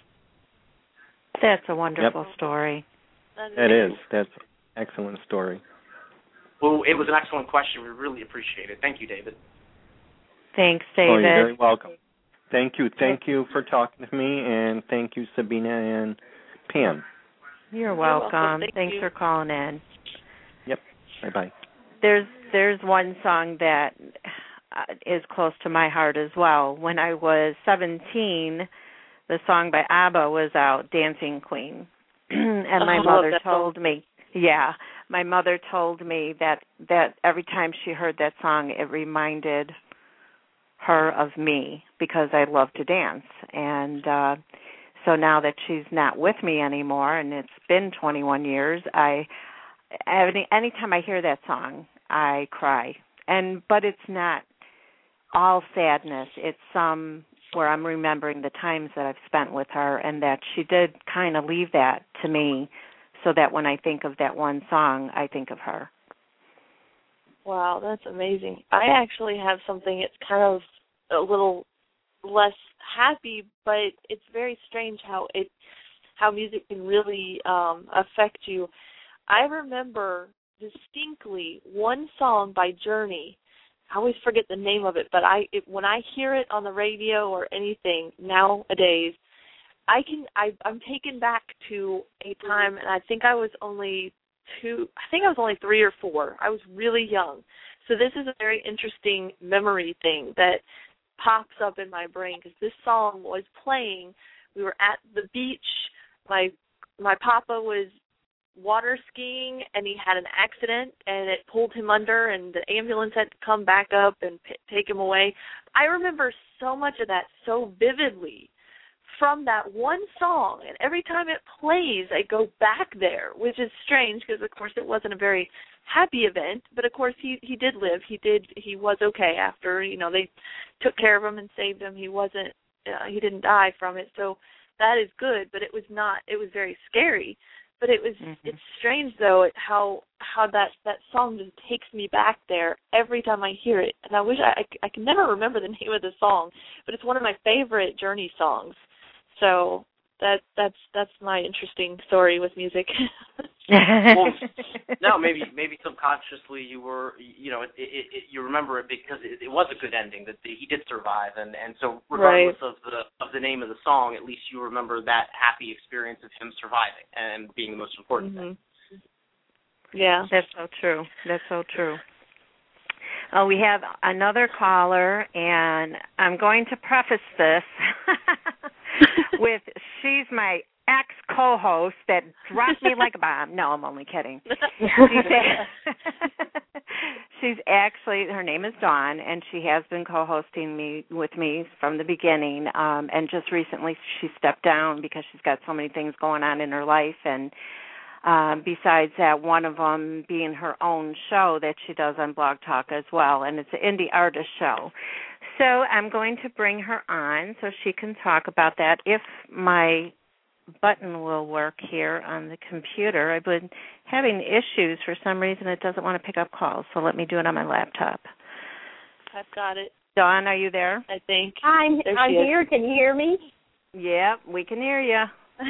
That's a wonderful yep. story. That is. That's an excellent story. Well, it was an excellent question. We really appreciate it. Thank you, David. Thanks, David. Oh, you're very welcome. Thank you. Thank you for talking to me, and thank you, Sabina and Pam. You're welcome. You're welcome. Thank Thanks you. for calling in. Yep. Bye-bye. There's there's one song that is close to my heart as well. When I was seventeen, the song by ABBA was out, Dancing Queen. And my oh, mother told me, yeah, my mother told me that, that every time she heard that song, it reminded her of me because I love to dance. And uh, so now that she's not with me anymore, and it's been twenty-one years, I any anytime I hear that song, I cry. And but it's not all sadness. It's some where I'm remembering the times that I've spent with her, and that she did kind of leave that to me, so that when I think of that one song, I think of her. Wow, that's amazing. I actually have something, it's kind of a little less happy, but it's very strange how it how music can really um, affect you. I remember distinctly one song by Journey. I always forget the name of it, but I it, when I hear it on the radio or anything nowadays, I can I I'm taken back to a time, and I think I was only two. I think I was only three or four. I was really young, so this is a very interesting memory thing that pops up in my brain because this song was playing. We were at the beach. My my papa was water skiing, and he had an accident, and it pulled him under, and the ambulance had to come back up and p- take him away. I remember so much of that so vividly from that one song, and every time it plays, I go back there, which is strange because, of course, it wasn't a very happy event, but, of course, he, he did live. He did. He was okay after, you know, they took care of him and saved him. He wasn't, uh, he didn't die from it, so that is good, but it was not, it was very scary. But it was, mm-hmm. It's strange, though, at how how that, that song just takes me back there every time I hear it. And I wish I, I, I can never remember the name of the song, but it's one of my favorite Journey songs. So that that's that's my interesting story with music. Well, no, maybe maybe subconsciously you were, you know, it, it, it, you remember it because it, it was a good ending that the, he did survive, and, and so regardless right. of the of the name of the song, at least you remember that happy experience of him surviving and being the most important mm-hmm. thing. Yeah, that's so true. That's so true. Oh, we have another caller, and I'm going to preface this with she's my ex-co-host that dropped me like a bomb. No, I'm only kidding. She's, she's actually, her name is Dawn, and she has been co-hosting me with me from the beginning, um, and just recently she stepped down because she's got so many things going on in her life, and Um, besides that, one of them being her own show that she does on Blog Talk as well, and it's an indie artist show. So I'm going to bring her on so she can talk about that. If my button will work here on the computer, I've been having issues. For some reason, it doesn't want to pick up calls, so let me do it on my laptop. I've got it. Dawn, are you there? I think. I'm, I'm here. Can you hear me? Yeah, we can hear you.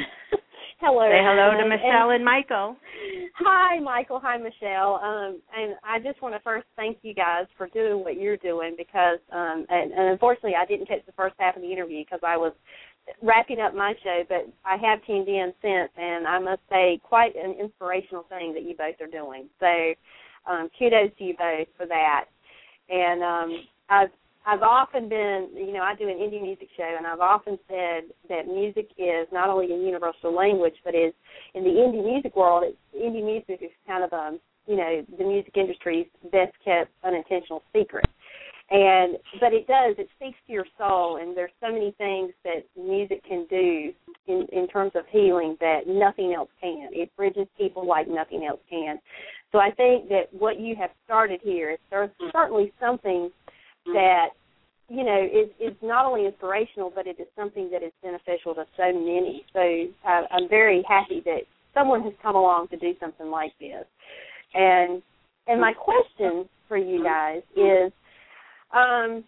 Hello. Say hello to and, Michelle and, and Michael. Hi, Michael. Hi, Michelle. Um, and I just want to first thank you guys for doing what you're doing because, um, and, and unfortunately, I didn't catch the first half of the interview because I was wrapping up my show, but I have tuned in since, and I must say, quite an inspirational thing that you both are doing. So, um, kudos to you both for that. And um, I've I've often been, you know, I do an indie music show, and I've often said that music is not only a universal language, but is in the indie music world, it's, indie music is kind of, um, you know, the music industry's best kept unintentional secret. And but it does, it speaks to your soul, and there's so many things that music can do in, in terms of healing that nothing else can. It bridges people like nothing else can. So I think that what you have started here is there's certainly something that, you know, is, is not only inspirational, but it is something that is beneficial to so many. So uh, I'm very happy that someone has come along to do something like this. And and my question for you guys is, um,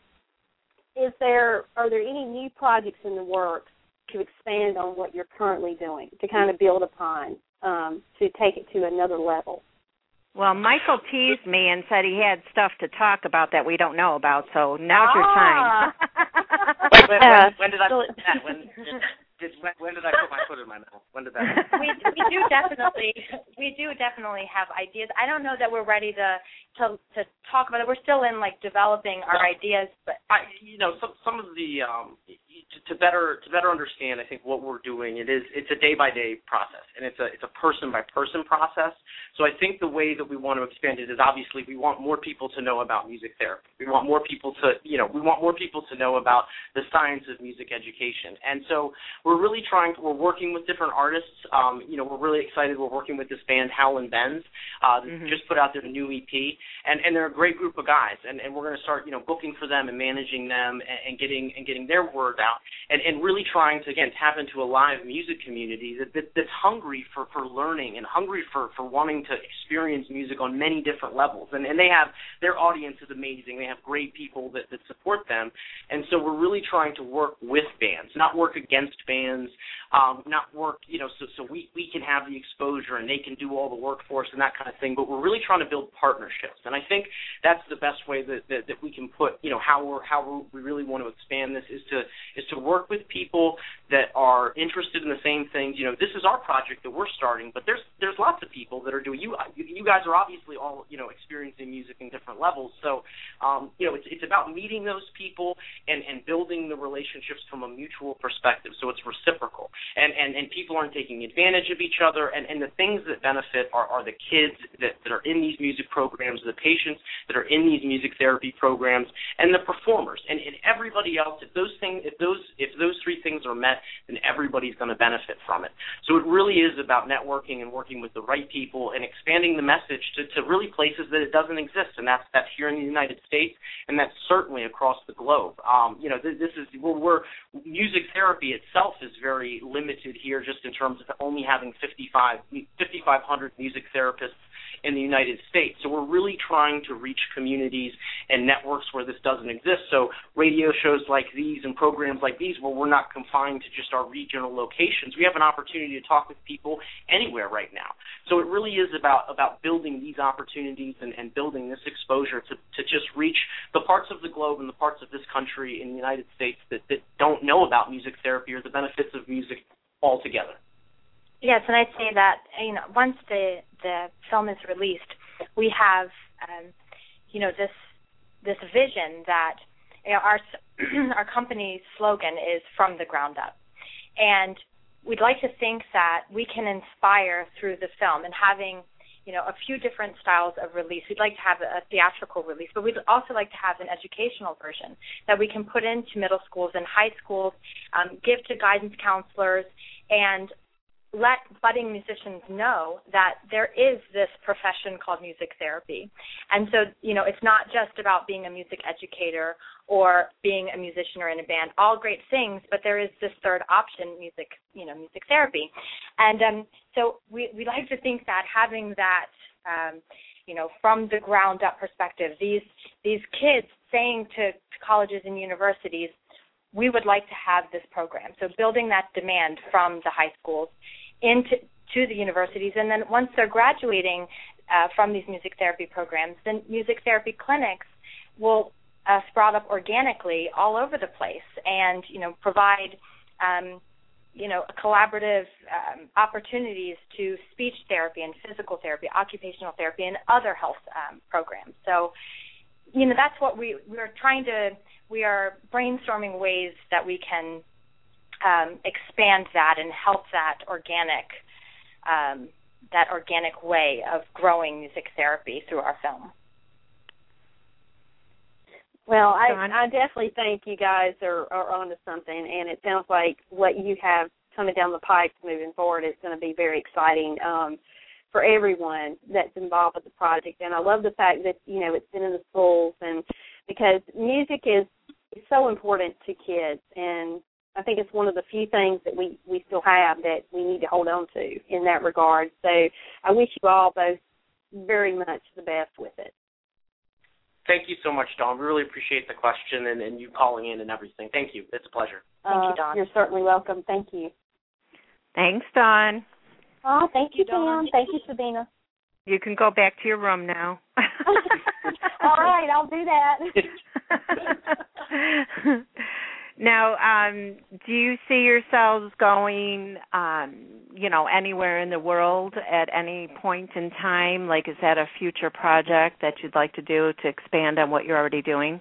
is there are there any new projects in the works to expand on what you're currently doing, to kind of build upon, um, to take it to another level? Well, Michael teased me and said he had stuff to talk about that we don't know about, so now's ah. your time. Wait, when, when, when did I put that? When did, did, when, when did I put my foot in my mouth? When did that happen? We, we do definitely, we do definitely have ideas. I don't know that we're ready to to, to talk about it. We're still in like developing our well, ideas, but I, you know, some some of the um, to better to better understand, I think what we're doing, it is it's a day by day process, and it's a it's a person by person process. So I think the way that we want to expand it is obviously we want more people to know about music therapy. We want more people to you know we want more people to know about the science of music education, and so we're really trying. We're working with different artists. Um, you know, we're really excited. We're working with this band Howlin' Benz. Uh, mm-hmm. Just put out their new E P. And, and they're a great group of guys, and, and we're going to start, you know, booking for them and managing them and, and getting and getting their word out, and, and really trying to, again, tap into a live music community that, that that's hungry for, for learning and hungry for, for wanting to experience music on many different levels. And, and they have, their audience is amazing. They have great people that, that support them. And so we're really trying to work with bands, not work against bands, um, not work, you know, so, so we, we can have the exposure and they can do all the work for us and that kind of thing. But we're really trying to build partnerships. And I think that's the best way that, that, that we can put, you know, how we're how we really want to expand this is to is to work with people that are interested in the same things. You know, this is our project that we're starting, but there's there's lots of people that are doing. You you guys are obviously all you know experiencing music in different levels. So, um, you know, it's it's about meeting those people and, and building the relationships from a mutual perspective. So it's reciprocal, and and, and people aren't taking advantage of each other. And, and the things that benefit are, are the kids that, that are in these music programs, the patients that are in these music therapy programs, and the performers, and, and everybody else. If those things, if those, if those three things are met, then everybody's going to benefit from it. So it really is about networking and working with the right people and expanding the message to, to really places that it doesn't exist, and that's that's here in the United States, and that's certainly across the globe. Um, you know, this, this is we're, we're music therapy itself is very limited here, just in terms of only having fifty-five, fifty-five hundred music therapists in the United States. So we're really trying to reach communities and networks where this doesn't exist. So radio shows like these and programs like these where we're not confined to just our regional locations. We have an opportunity to talk with people anywhere right now. So it really is about, about building these opportunities and, and building this exposure to, to just reach the parts of the globe and the parts of this country in the United States that, that don't know about music therapy or the benefits of music altogether. Yes, and I'd say that, you know, once the, the film is released, we have, um, you know, this this vision that, you know, our our company's slogan is from the ground up, and we'd like to think that we can inspire through the film and having, you know, a few different styles of release. We'd like to have a theatrical release, but we'd also like to have an educational version that we can put into middle schools and high schools, um, give to guidance counselors, and let budding musicians know that there is this profession called music therapy. And so, you know, it's not just about being a music educator or being a musician or in a band, all great things, but there is this third option, music, you know, music therapy. And um, so we, we like to think that having that, um, you know, from the ground up perspective, these these kids saying to, to colleges and universities, we would like to have this program. So building that demand from the high schools into to the universities, and then once they're graduating uh, from these music therapy programs, then music therapy clinics will uh, sprout up organically all over the place, and you know provide um, you know collaborative um, opportunities to speech therapy and physical therapy, occupational therapy, and other health um, programs. So you know that's what we we're trying to we are brainstorming ways that we can Um, expand that and help that organic, um, that organic way of growing music therapy through our film. Well, I, I definitely think you guys are, are onto something, and it sounds like what you have coming down the pipe moving forward is going to be very exciting um, for everyone that's involved with the project. And I love the fact that, you know, it's been in the schools, and because music is so important to kids, and I think it's one of the few things that we, we still have that we need to hold on to in that regard. So I wish you all both very much the best with it. Thank you so much, Dawn. We really appreciate the question and, and you calling in and everything. Thank you. It's a pleasure. Thank uh, you, Dawn. You're certainly welcome. Thank you. Thanks, Dawn. Oh, thank, thank you, Dawn. Dawn. Thank you, Sabina. You can go back to your room now. All right, I'll do that. Now, um, do you see yourselves going, um, you know, anywhere in the world at any point in time? Like, is that a future project that you'd like to do to expand on what you're already doing?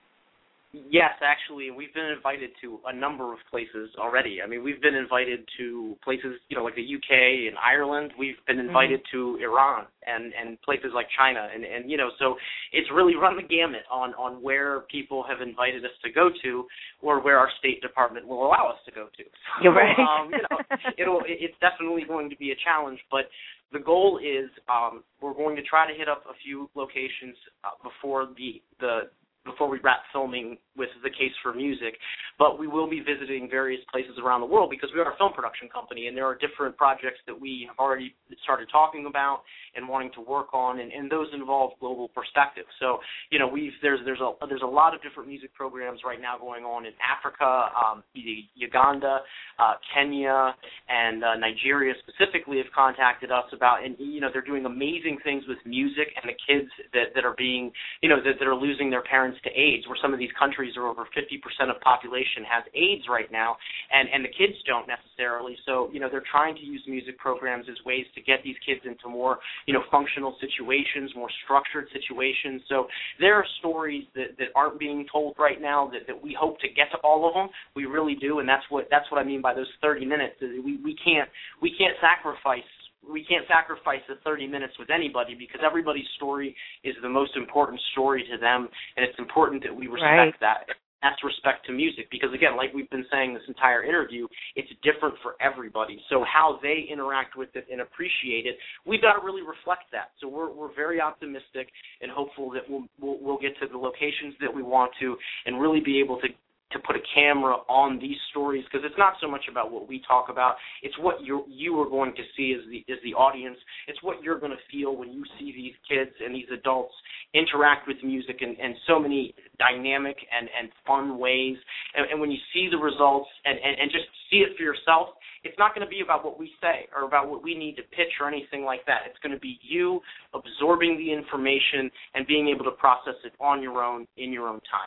Yes, actually, we've been invited to a number of places already. I mean, we've been invited to places, you know, like the U K and Ireland. We've been invited mm-hmm. to Iran and, and places like China. And, and, you know, so it's really run the gamut on, on where people have invited us to go to or where our State Department will allow us to go to. So, You're right. um, you know, it'll, it's definitely going to be a challenge, but the goal is um, we're going to try to hit up a few locations uh, before the the before we wrap filming with The Case for Music, but we will be visiting various places around the world because we are a film production company, and there are different projects that we have already started talking about and wanting to work on, and, and those involve global perspective. So, you know, we've there's there's a there's a lot of different music programs right now going on in Africa, um, Uganda, uh, Kenya, and uh, Nigeria specifically have contacted us about, and you know, they're doing amazing things with music and the kids that, that are being, you know, that, that are losing their parents to AIDS, where some of these countries are over fifty percent of population has AIDS right now, and, and the kids don't necessarily. So, you know, they're trying to use music programs as ways to get these kids into more, you know, functional situations, more structured situations. So there are stories that, that aren't being told right now that, that we hope to get to all of them. We really do, and that's what that's what I mean by those thirty minutes. We we can't we can't sacrifice We can't sacrifice the thirty minutes with anybody because everybody's story is the most important story to them, and it's important that we respect right. that. That's respect to music because, again, like we've been saying this entire interview, it's different for everybody. So how they interact with it and appreciate it, we've got to really reflect that. So we're we're very optimistic and hopeful that we'll we'll, we'll get to the locations that we want to and really be able to to put a camera on these stories, because it's not so much about what we talk about, it's what you you are going to see as the as the audience. It's what you're going to feel when you see these kids and these adults interact with music in, in so many dynamic and, and fun ways. And, and when you see the results and, and, and just see it for yourself, it's not going to be about what we say or about what we need to pitch or anything like that. It's going to be you absorbing the information and being able to process it on your own in your own time.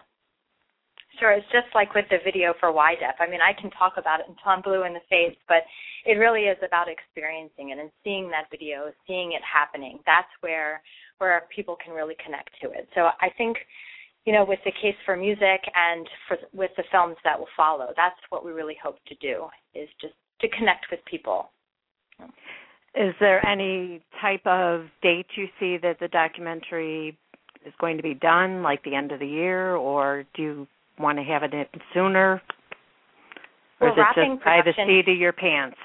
Sure, it's just like with the video for Y Def. I mean, I can talk about it until I'm blue in the face, but it really is about experiencing it and seeing that video, seeing it happening. That's where where people can really connect to it. So I think, you know, with the Case for Music and for, with the films that will follow. That's what we really hope to do, is just to connect with people. Is there any type of date you see that the documentary is going to be done, like the end of the year, or do you want to have it in sooner? Or We're is it just by the seat of your pants?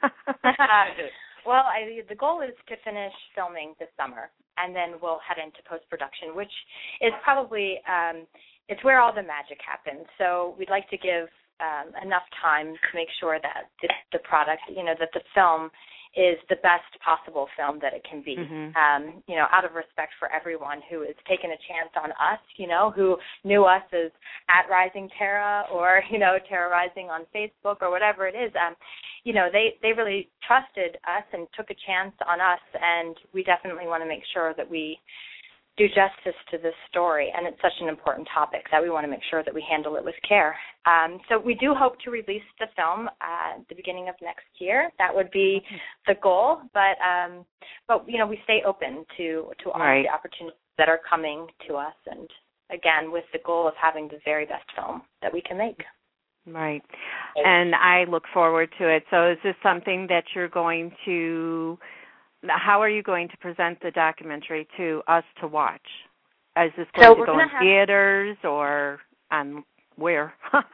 Well, I, the goal is to finish filming this summer, and then we'll head into post-production, which is probably, um, it's where all the magic happens. So we'd like to give um, enough time to make sure that the, the product, you know, that the film is the best possible film that it can be, mm-hmm. um, you know, out of respect for everyone who has taken a chance on us, you know, who knew us as at Rising Tara or, you know, Tara Rising on Facebook or whatever it is. Um, you know, they, they really trusted us and took a chance on us, and we definitely want to make sure that we do justice to this story, and it's such an important topic that we want to make sure that we handle it with care. Um, so we do hope to release the film uh, at the beginning of next year. That would be the goal, but um, but you know, we stay open to to all right. the opportunities that are coming to us, and again, with the goal of having the very best film that we can make. Right, and I look forward to it. So is this something that you're going to? How are you going to present the documentary to us to watch? Is this going so to go in have... theaters or on where?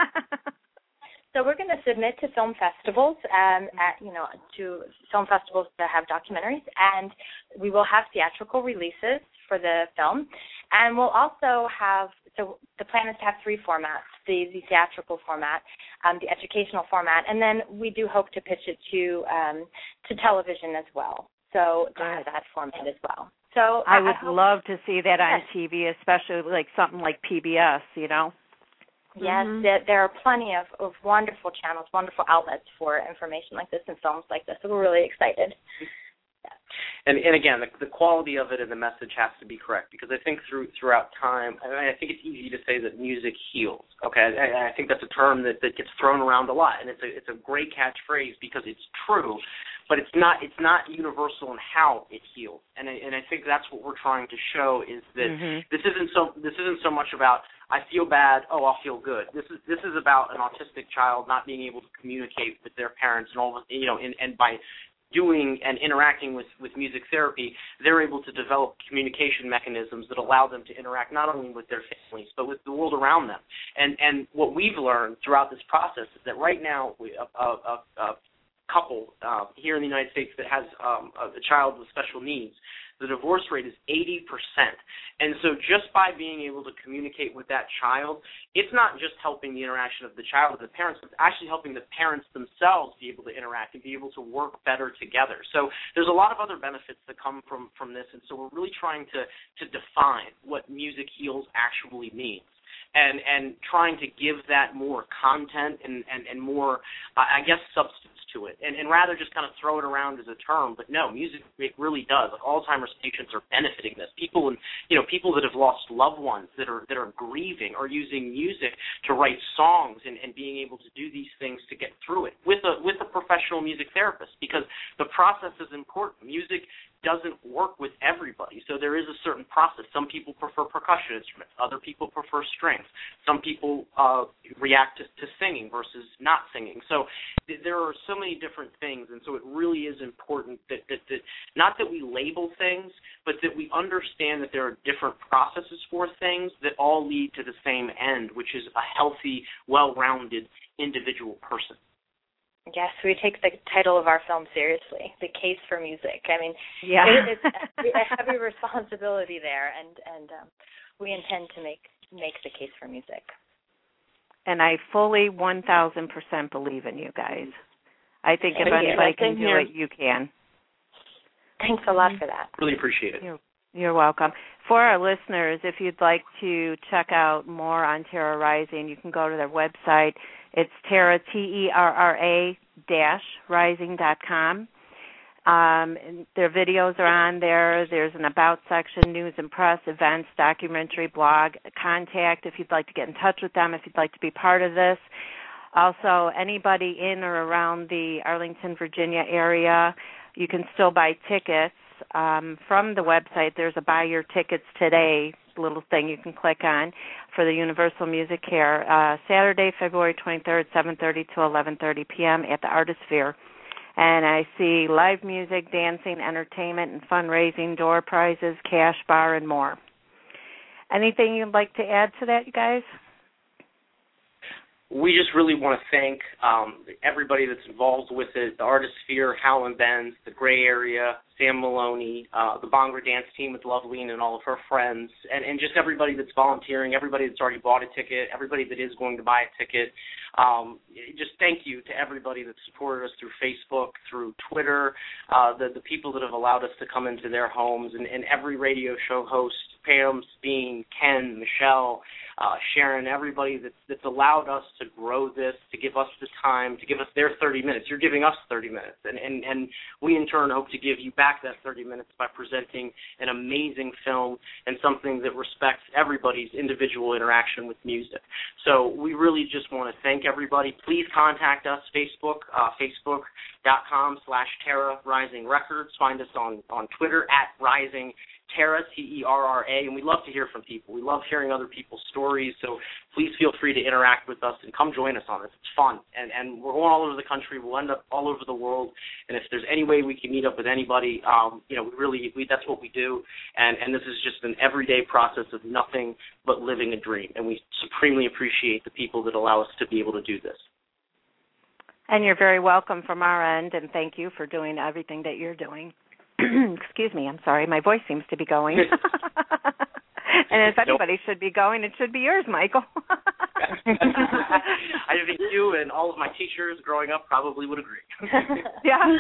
So we're going to submit to film festivals, um, at you know, to film festivals that have documentaries, and we will have theatrical releases for the film, and we'll also have. So the plan is to have three formats: the, the theatrical format, um, the educational format, and then we do hope to pitch it to um, to television as well. So to have that format as well. So I would I love to see that on yes. T V, especially like something like P B S, you know? Yes, mm-hmm. there, there are plenty of, of wonderful channels, wonderful outlets for information like this and films like this. So we're really excited. And, and again, the, the quality of it and the message has to be correct, because I think through throughout time, I, mean, I think it's easy to say that music heals. Okay, I, I think that's a term that, that gets thrown around a lot, and it's a it's a great catchphrase because it's true, but it's not it's not universal in how it heals. And I, and I think that's what we're trying to show is that mm-hmm. this isn't so this isn't so much about I feel bad, oh I'll feel good. This is this is about an autistic child not being able to communicate with their parents and all you know, and, and by doing and interacting with, with music therapy, they're able to develop communication mechanisms that allow them to interact not only with their families, but with the world around them. And and what we've learned throughout this process is that right now, we, a, a, a, a couple uh, here in the United States that has um, a, a child with special needs, the divorce rate is eighty percent. And so just by being able to communicate with that child, it's not just helping the interaction of the child and the parents, it's actually helping the parents themselves be able to interact and be able to work better together. So there's a lot of other benefits that come from, from this, and so we're really trying to, to define what music heals actually means. And and trying to give that more content and, and, and more, uh, I guess, substance to it. And, and rather just kind of throw it around as a term. But no, music, it really does. Like Alzheimer's patients are benefiting this. People, in, you know, people that have lost loved ones that are that are grieving are using music to write songs and, and being able to do these things to get through it with a with a professional music therapist, because the process is important. Music doesn't work with everybody, so there is a certain process. Some people prefer percussion instruments, other people prefer strings, some people uh, react to, to singing versus not singing. So th- there are so many different things, and so it really is important that, that, that not that we label things, but that we understand that there are different processes for things that all lead to the same end, which is a healthy, well-rounded individual person. Yes, we take the title of our film seriously, The Case for Music. I mean, yeah. it, it's a heavy responsibility there, and, and um, we intend to make, make the case for music. And I fully one thousand percent believe in you guys. I think if Thank anybody you. can do here. it, you can. Thanks a lot for that. Really appreciate it. You're, you're welcome. For our listeners, if you'd like to check out more on Tara Rising, you can go to their website. It's Tara, T E R R A dash rising dot com. Um, their videos are on there. There's an About section, news and press, events, documentary, blog, contact if you'd like to get in touch with them, if you'd like to be part of this. Also, anybody in or around the Arlington, Virginia area, you can still buy tickets um, from the website. There's a buy your tickets today little thing you can click on for the Universal Music Care. Uh, Saturday, February twenty-third, seven thirty to eleven thirty p.m. at the Artisphere. And I see live music, dancing, entertainment, and fundraising, door prizes, cash bar, and more. Anything you'd like to add to that, you guys? We just really want to thank um, everybody that's involved with it, the Artisphere, Howlin' Benz, the Gray Area, Sam Maloney, uh, the Bhangra dance team with Loveline and all of her friends, and, and just everybody that's volunteering, everybody that's already bought a ticket, everybody that is going to buy a ticket. Um, just thank you to everybody that supported us through Facebook, through Twitter, uh, the, the people that have allowed us to come into their homes, and, and every radio show host, Pam, Speen, Ken, Michelle, uh, Sharon, everybody that's, that's allowed us to grow this, to give us the time, to give us their thirty minutes. You're giving us thirty minutes, and, and, and we in turn hope to give you back that thirty minutes by presenting an amazing film and something that respects everybody's individual interaction with music. So we really just want to thank everybody. Please contact us, Facebook, uh, facebook.com slash Terra Rising Records. Find us on, on Twitter at Rising Terra, T E R R A, and we love to hear from people. We love hearing other people's stories, so please feel free to interact with us and come join us on this. It's fun, and, and we're going all over the country. We'll end up all over the world, and if there's any way we can meet up with anybody, um, you know, we really, we, that's what we do, and, and this is just an everyday process of nothing but living a dream, and we supremely appreciate the people that allow us to be able to do this. And you're very welcome from our end, and thank you for doing everything that you're doing. Excuse me, I'm sorry. My voice seems to be going. And if anybody nope. should be going, it should be yours, Michael. I think you and all of my teachers growing up probably would agree. Yeah.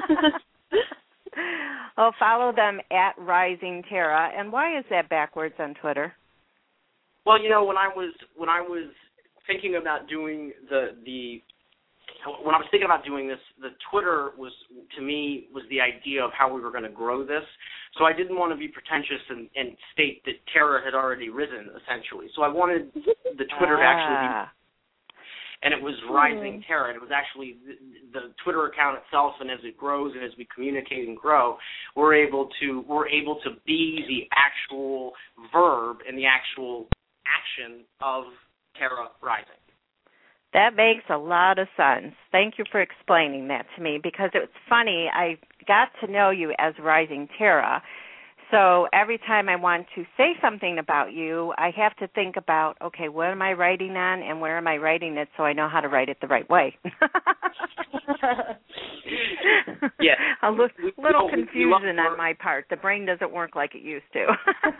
Well, follow them at Rising Terra. And why is that backwards on Twitter? Well, you know, when I was when I was thinking about doing the the When I was thinking about doing this, the Twitter was, to me, was the idea of how we were going to grow this. So I didn't want to be pretentious and, and state that Terra had already risen, essentially. So I wanted the Twitter ah. to actually be, and it was Rising Terra. It was actually the, the Twitter account itself, and as it grows and as we communicate and grow, we're able to we're able to be the actual verb and the actual action of Terra Rising. That makes a lot of sense. Thank you for explaining that to me, because it's funny. I got to know you as Rising Terra, so every time I want to say something about you, I have to think about, okay, what am I writing on and where am I writing it so I know how to write it the right way. Yeah. A l- little confusion on my part. The brain doesn't work like it used to.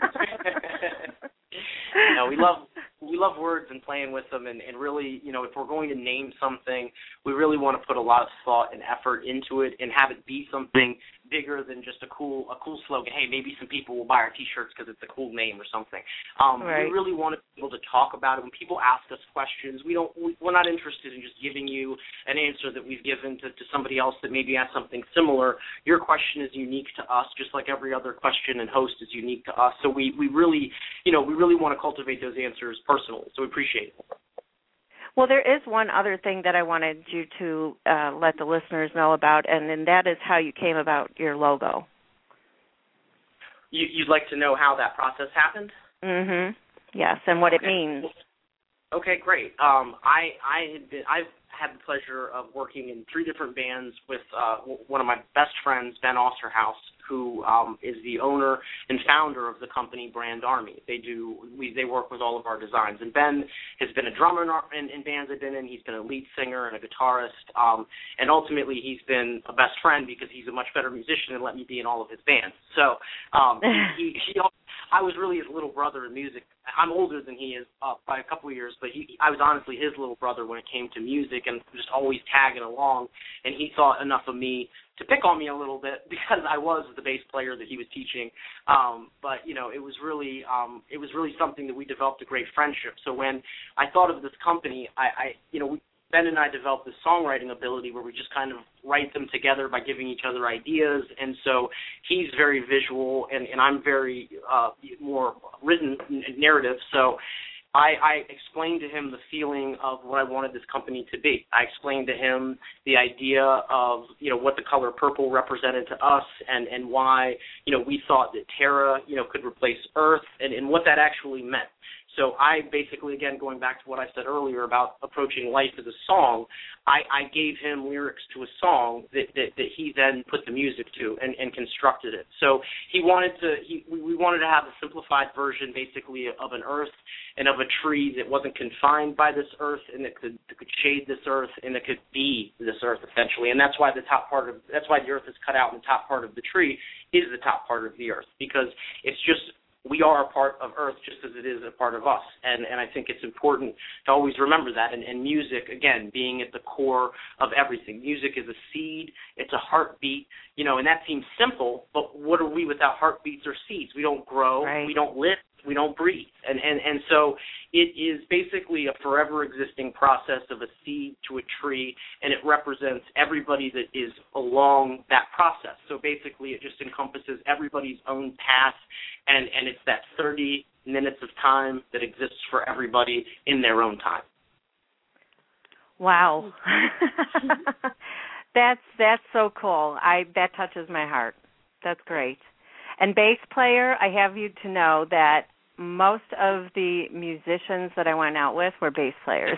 No, we love we love words and playing with them, and, and really, you know, if we're going to name something, we really want to put a lot of thought and effort into it and have it be something bigger than just a cool a cool slogan. Hey, maybe some people will buy our T-shirts because it's a cool name or something. Um, right. We really want to be able to talk about it. When people ask us questions, we don't we, we're not interested in just giving you an answer that we've given to, to somebody else that maybe has something similar. Your question is unique to us, just like every other question and host is unique to us. So we, we really, you know, we really want to cultivate those answers personally. So we appreciate it. Well, there is one other thing that I wanted you to uh, let the listeners know about, and, and that is how you came about your logo. You, you'd like to know how that process happened? Mm-hmm. Yes, and what okay. it means. Okay, great. Um, I I had been I've had the pleasure of working in three different bands with uh, one of my best friends, Ben Osterhaus, who um, is the owner and founder of the company Brand Army. They do we they work with all of our designs, and Ben has been a drummer in, our, in, in bands I've been in. He's been a lead singer and a guitarist, um, and ultimately he's been a best friend because he's a much better musician and let me be in all of his bands. So um, he, he, he I was really his little brother in music. I'm older than he is uh, by a couple of years, but he, I was honestly his little brother when it came to music and just always tagging along, and he thought enough of me to pick on me a little bit because I was the bass player that he was teaching. Um, but, you know, it was really um, it was really something that we developed a great friendship. So when I thought of this company, I, I you know, we, Ben and I developed this songwriting ability where we just kind of write them together by giving each other ideas. And so he's very visual, and, and I'm very uh, more written narrative. So I, I explained to him the feeling of what I wanted this company to be. I explained to him the idea of, you know, what the color purple represented to us and, and why, you know, we thought that Terra, you know, could replace Earth and, and what that actually meant. So I basically, again, going back to what I said earlier about approaching life as a song, I, I gave him lyrics to a song that, that, that he then put the music to and, and constructed it. So he wanted to, he, we wanted to have a simplified version basically of an earth and of a tree that wasn't confined by this earth and that could, that could shade this earth and that could be this earth essentially. And that's why the top part of, that's why the earth is cut out and the top part of the tree is the top part of the earth, because it's just, we are a part of Earth just as it is a part of us. And, and I think it's important to always remember that. And, and music, again, being at the core of everything. Music is a seed. It's a heartbeat. You know, and that seems simple, but what are we without heartbeats or seeds? We don't grow. Right. We don't live. We don't breathe. And, and, and so it is basically a forever existing process of a seed to a tree, and it represents everybody that is along that process. So basically it just encompasses everybody's own path, and, and it's that thirty minutes of time that exists for everybody in their own time. Wow. that's that's so cool. I that touches my heart. That's great. And bass player, I have you to know that most of the musicians that I went out with were bass players.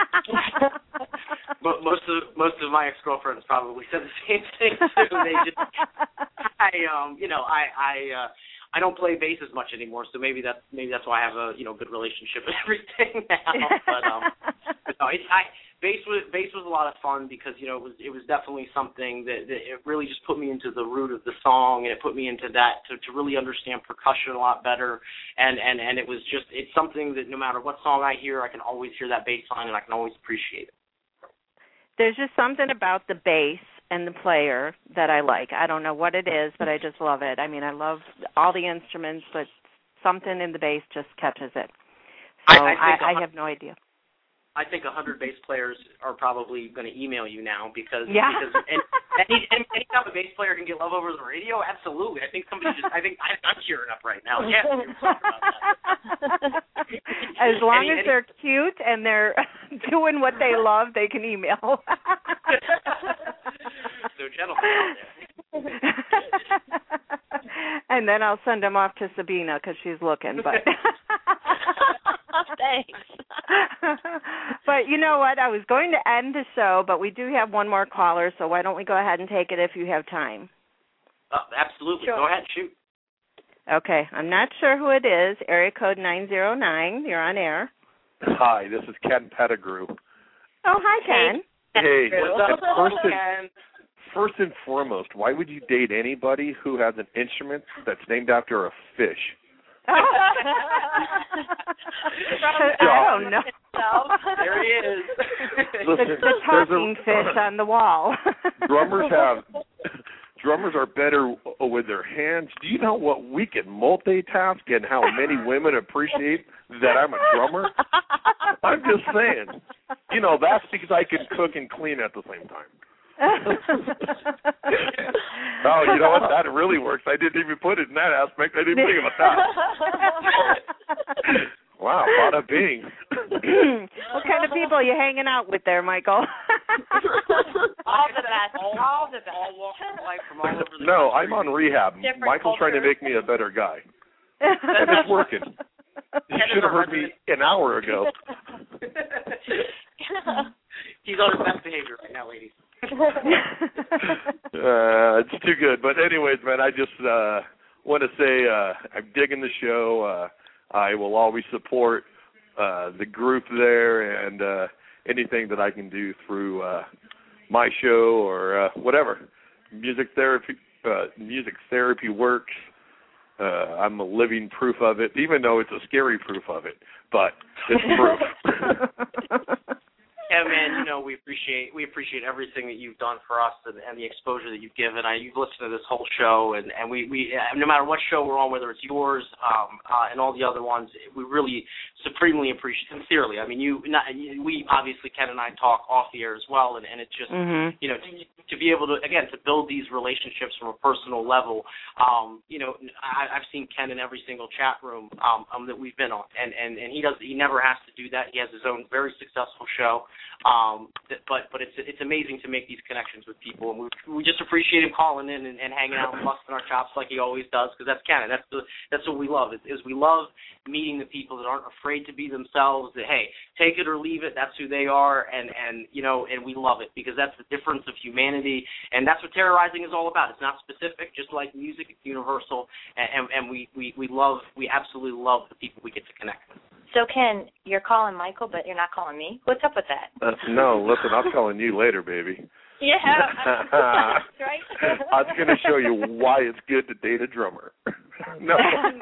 most of most of my ex-girlfriends probably said the same thing too. They just, I um, you know, I I uh, I don't play bass as much anymore, so maybe that's maybe that's why I have a you know good relationship with everything now. But um, but no, it, I. Bass was bass was a lot of fun because you know it was it was definitely something that, that it really just put me into the root of the song, and it put me into that to, to really understand percussion a lot better, and, and, and it was just it's something that no matter what song I hear, I can always hear that bass line and I can always appreciate it. There's just something about the bass and the player that I like. I don't know what it is, but I just love it. I mean, I love all the instruments, but something in the bass just catches it. So I, I, I have no idea. I think a hundred bass players are probably going to email you now because yeah. because any, any, any, anytime a bass player can get love over the radio, absolutely. I think somebody just I think I, I'm cheering up right now. Yeah, as long any, as any, they're cute and they're doing what they love, they can email. So gentlemen. And then I'll send them off to Sabina because she's looking, but. Thanks. But you know what? I was going to end the show, but we do have one more caller, so why don't we go ahead and take it if you have time? Uh, absolutely. Sure. Go ahead, shoot. Okay. I'm not sure who it is. Area code nine zero nine. You're on air. Hi, this is Ken Pettigrew. Oh, hi, Ken. Hey, What's up, first, and, Ken? first and foremost, why would you date anybody who has an instrument that's named after a fish? I don't know. There he is. Listen, the, the talking a, fish on the wall. drummers have drummers are better with their hands. Do you know what we can multitask and how many women appreciate that I'm a drummer? I'm just saying. You know, that's because I can cook and clean at the same time. Oh, you know what? That really works. I didn't even put it in that aspect. I didn't think about that. Wow, bada bing. What kind of people are you hanging out with there, Michael? All the best. All the best. All walks of life from all over the No, country. I'm on rehab. Different Michael's culture. trying to make me a better guy. And it's working. You should have heard me an hour ago. He's on his best behavior right now, ladies. uh, it's too good. But anyways, man, I just uh, want to say uh, I'm digging the show. Uh, I will always support uh, the group there and uh, anything that I can do through uh, my show or uh, whatever. Music therapy, uh, music therapy works. Uh, I'm a living proof of it, even though it's a scary proof of it. But it's proof. Yeah, man, you know, we appreciate we appreciate everything that you've done for us and, and the exposure that you've given. I, you've listened to this whole show, and, and we, we no matter what show we're on, whether it's yours um, uh, and all the other ones, we really supremely appreciate, sincerely. I mean, you, not, we obviously, Ken and I talk off the air as well, and, and it's just, mm-hmm. you know, to, to be able to, again, to build these relationships from a personal level. Um, you know, I, I've seen Ken in every single chat room um, um, that we've been on, and, and, and he does, he never has to do that. He has his own very successful show, um, that, but but it's it's amazing to make these connections with people, and we, we just appreciate him calling in and, and hanging out and busting our chops like he always does, because that's Ken, and that's the that's what we love. Is, is we love meeting the people that aren't afraid to be themselves. That hey, take it or leave it. That's who they are, and and you know, and we love it because that's the difference of humanity, and that's what terrorizing is all about. It's not specific, just like music. It's universal, and and, and we, we we love we absolutely love the people we get to connect with. So, Ken, you're calling Michael, but you're not calling me. What's up with that? Uh, no, listen, I'm calling you later, baby. Yeah, that's right. I was going to show you why it's good to date a drummer. No.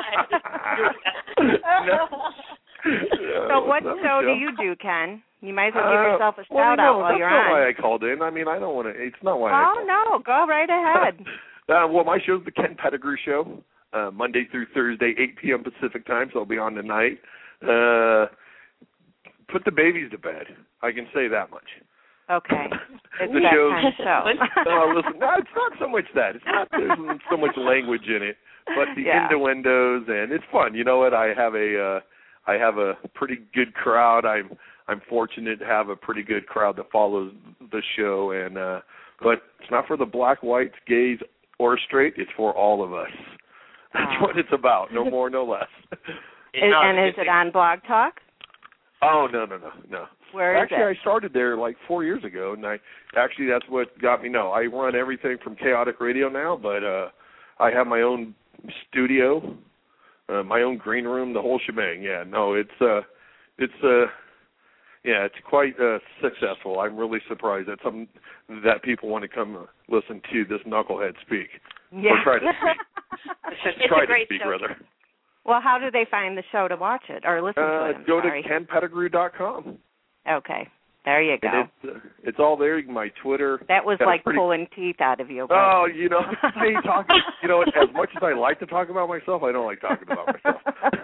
No. So what show do you do, Ken? You might as well give Uh, yourself a well, shout you know, out while that's you're not on. why I called in. I mean, I don't want to. It's not why. I Oh called. no, go right ahead. Uh, well, my show's the Ken Pettigrew Show, uh, Monday through Thursday, eight p.m. Pacific time, so I'll be on tonight. Uh, put the babies to bed. I can say that much. Okay. It's the that show's, kind of show. no, listen, no, it's not so much that. It's not there's so much language in it, but the Yeah. innuendos, and it's fun. You know what? I have a uh, I have a pretty good crowd. I'm I'm fortunate to have a pretty good crowd that follows the show, and uh, but it's not for the black, whites, gays, or straight. It's for all of us. That's Oh. what it's about. No more, no less. Is, and is it on Blog Talk? Oh no no no no. Where is actually, it? I started there like four years ago, and I actually that's what got me. No, I run everything from Chaotic Radio now, but uh, I have my own studio, uh, my own green room, the whole shebang. Yeah, no, it's uh, it's uh, yeah, it's quite uh, successful. I'm really surprised that some that people want to come uh, listen to this knucklehead speak Yeah. or try to speak. It's try a great to speak show. rather. Well, how do they find the show to watch it or listen Uh, to it? I'm go sorry. to ken pettigrew dot com. Okay. There you go. And it's, uh, it's all there. My Twitter. That was got a like pretty, pulling teeth out of you. But... Oh, you know, hey, talk, you know, as much as I like to talk about myself, I don't like talking about myself.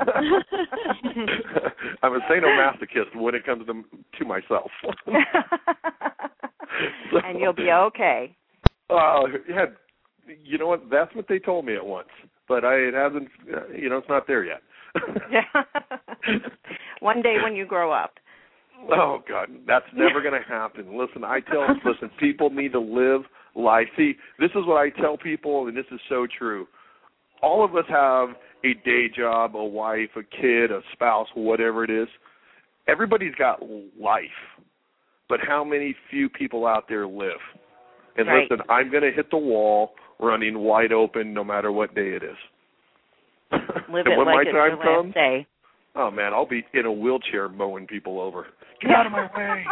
I'm a sadomasochist when it comes to to myself. So, and you'll be okay. Oh, uh, yeah. You know what? That's what they told me at once, but I it hasn't. Uh, you know, it's not there yet. One day when you grow up. Oh God, that's never going to happen. Listen, I tell, listen, people need to live life. See, this is what I tell people, and this is so true. All of us have a day job, a wife, a kid, a spouse, whatever it is. Everybody's got life, but how many few people out there live? And right. listen, I'm going to hit the wall running wide open no matter what day it is. Live and it when like my it's time your comes, last day. oh, man, I'll be in a wheelchair mowing people over. Get out of my way.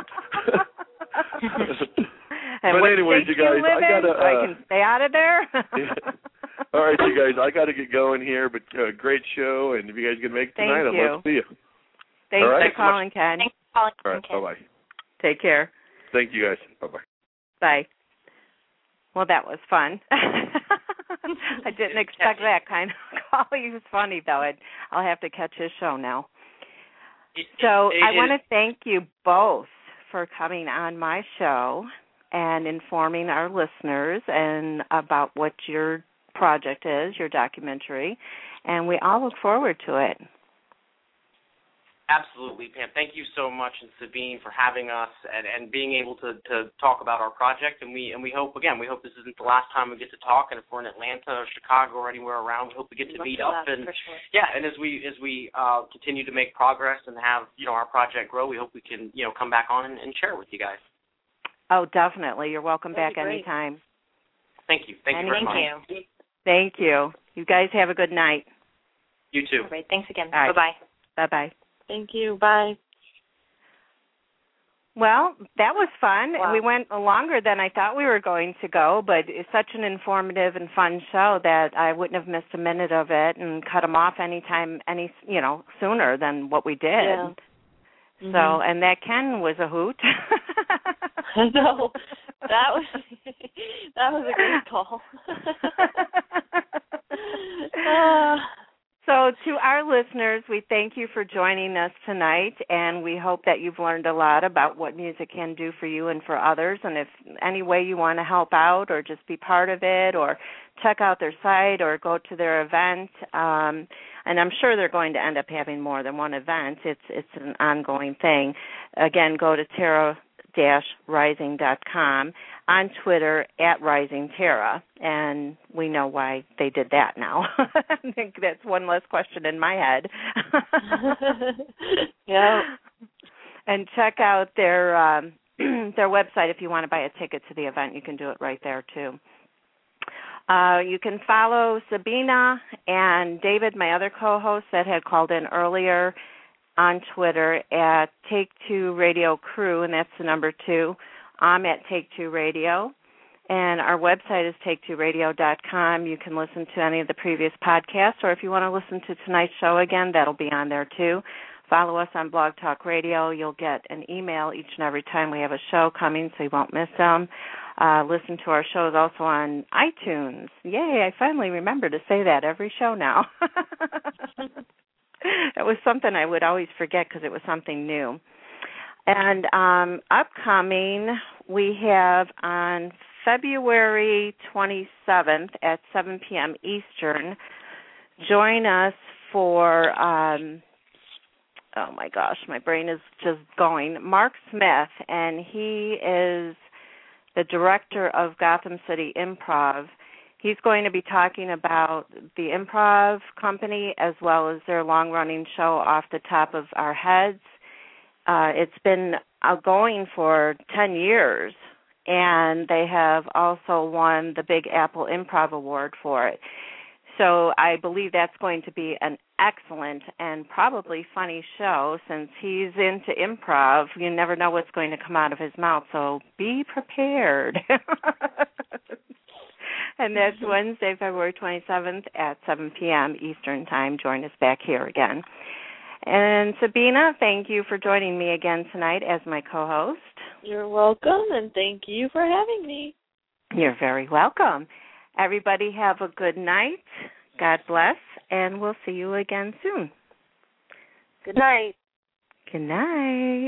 And but anyways, you guys, you live I got to... in, so I can stay out of there? Yeah. All right, you guys, I got to get going here, but uh, great show, and if you guys can make it Thank tonight, you. I'd love to see you. Thanks All right. for calling, Ken. Thanks for calling, All right, Ken. bye-bye. Take care. Thank you, guys. Bye-bye. Bye. Well, that was fun. I didn't expect that kind of call. He was funny, though. I'd, I'll have to catch his show now. So It- I it- want to thank you both for coming on my show and informing our listeners and about what your project is, your documentary, and we all look forward to it. Absolutely, Pam. Thank you so much, and Sabine, for having us and, and being able to, to talk about our project. And we and we hope, again, we hope this isn't the last time we get to talk. And if we're in Atlanta or Chicago or anywhere around, we hope we get to meet up. And for sure. yeah, and as we as we uh, continue to make progress and have you know our project grow, we hope we can you know come back on and, and share it with you guys. Oh, definitely. You're welcome That'd back be great. anytime. Thank you. Thank you very much. Thank you. Thank you. You guys have a good night. You too. All right. Thanks again. All right. Bye-bye. Bye-bye. Thank you. Bye. Well, that was fun. Wow. We went longer than I thought we were going to go, but it's such an informative and fun show that I wouldn't have missed a minute of it and cut them off any time, any you know, sooner than what we did. Yeah. So, Mm-hmm. and that Ken was a hoot. No, that was that was a great call. uh, So to our listeners, we thank you for joining us tonight, and we hope that you've learned a lot about what music can do for you and for others. And if any way you want to help out or just be part of it or check out their site or go to their event, um, and I'm sure they're going to end up having more than one event. It's it's an ongoing thing. Again, go to Tara rising dot com, on Twitter at Rising Tara, and we know why they did that now. I think that's one less question in my head. Yeah. And check out their um, their website if you want to buy a ticket to the event. You can do it right there too. Uh, you can follow Sabina and David, my other co-hosts that had called in earlier, on Twitter at Take Two Radio Crew, and that's the number two. I'm at Take Two Radio, and our website is take two radio dot com. You can listen to any of the previous podcasts, or if you want to listen to tonight's show again, that'll be on there too. Follow us on Blog Talk Radio. You'll get an email each and every time we have a show coming, so you won't miss them. Uh, listen to our shows also on iTunes. Yay, I finally remember to say that every show now. It was something I would always forget because it was something new. And um, upcoming, we have on February twenty-seventh at seven p.m. Eastern, join us for, um, oh my gosh, my brain is just going, Mark Smith, and he is the director of Gotham City Improv. He's going to be talking about the improv company as well as their long-running show Off the Top of Our Heads. Uh, it's been going for ten years, and they have also won the Big Apple Improv Award for it. So I believe that's going to be an excellent and probably funny show since he's into improv. You never know what's going to come out of his mouth, so be prepared. And that's Wednesday, February twenty-seventh at seven p.m. Eastern Time. Join us back here again. And Sabina, thank you for joining me again tonight as my co-host. You're welcome, and thank you for having me. You're very welcome. Everybody have a good night. God bless, and we'll see you again soon. Good night. Good night.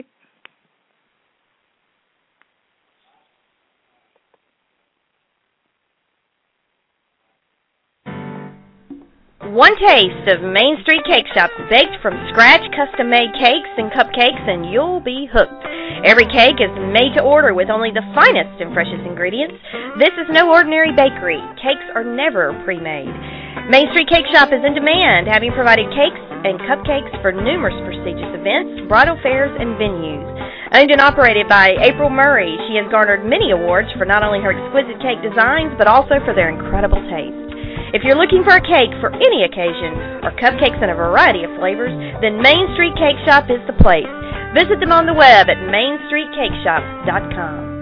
One taste of Main Street Cake Shop, baked from scratch, custom-made cakes and cupcakes, and you'll be hooked. Every cake is made to order with only the finest and freshest ingredients. This is no ordinary bakery. Cakes are never pre-made. Main Street Cake Shop is in demand, having provided cakes and cupcakes for numerous prestigious events, bridal fairs, and venues. Owned and operated by April Murray, she has garnered many awards for not only her exquisite cake designs, but also for their incredible taste. If you're looking for a cake for any occasion, or cupcakes in a variety of flavors, then Main Street Cake Shop is the place. Visit them on the web at main street cake shop dot com.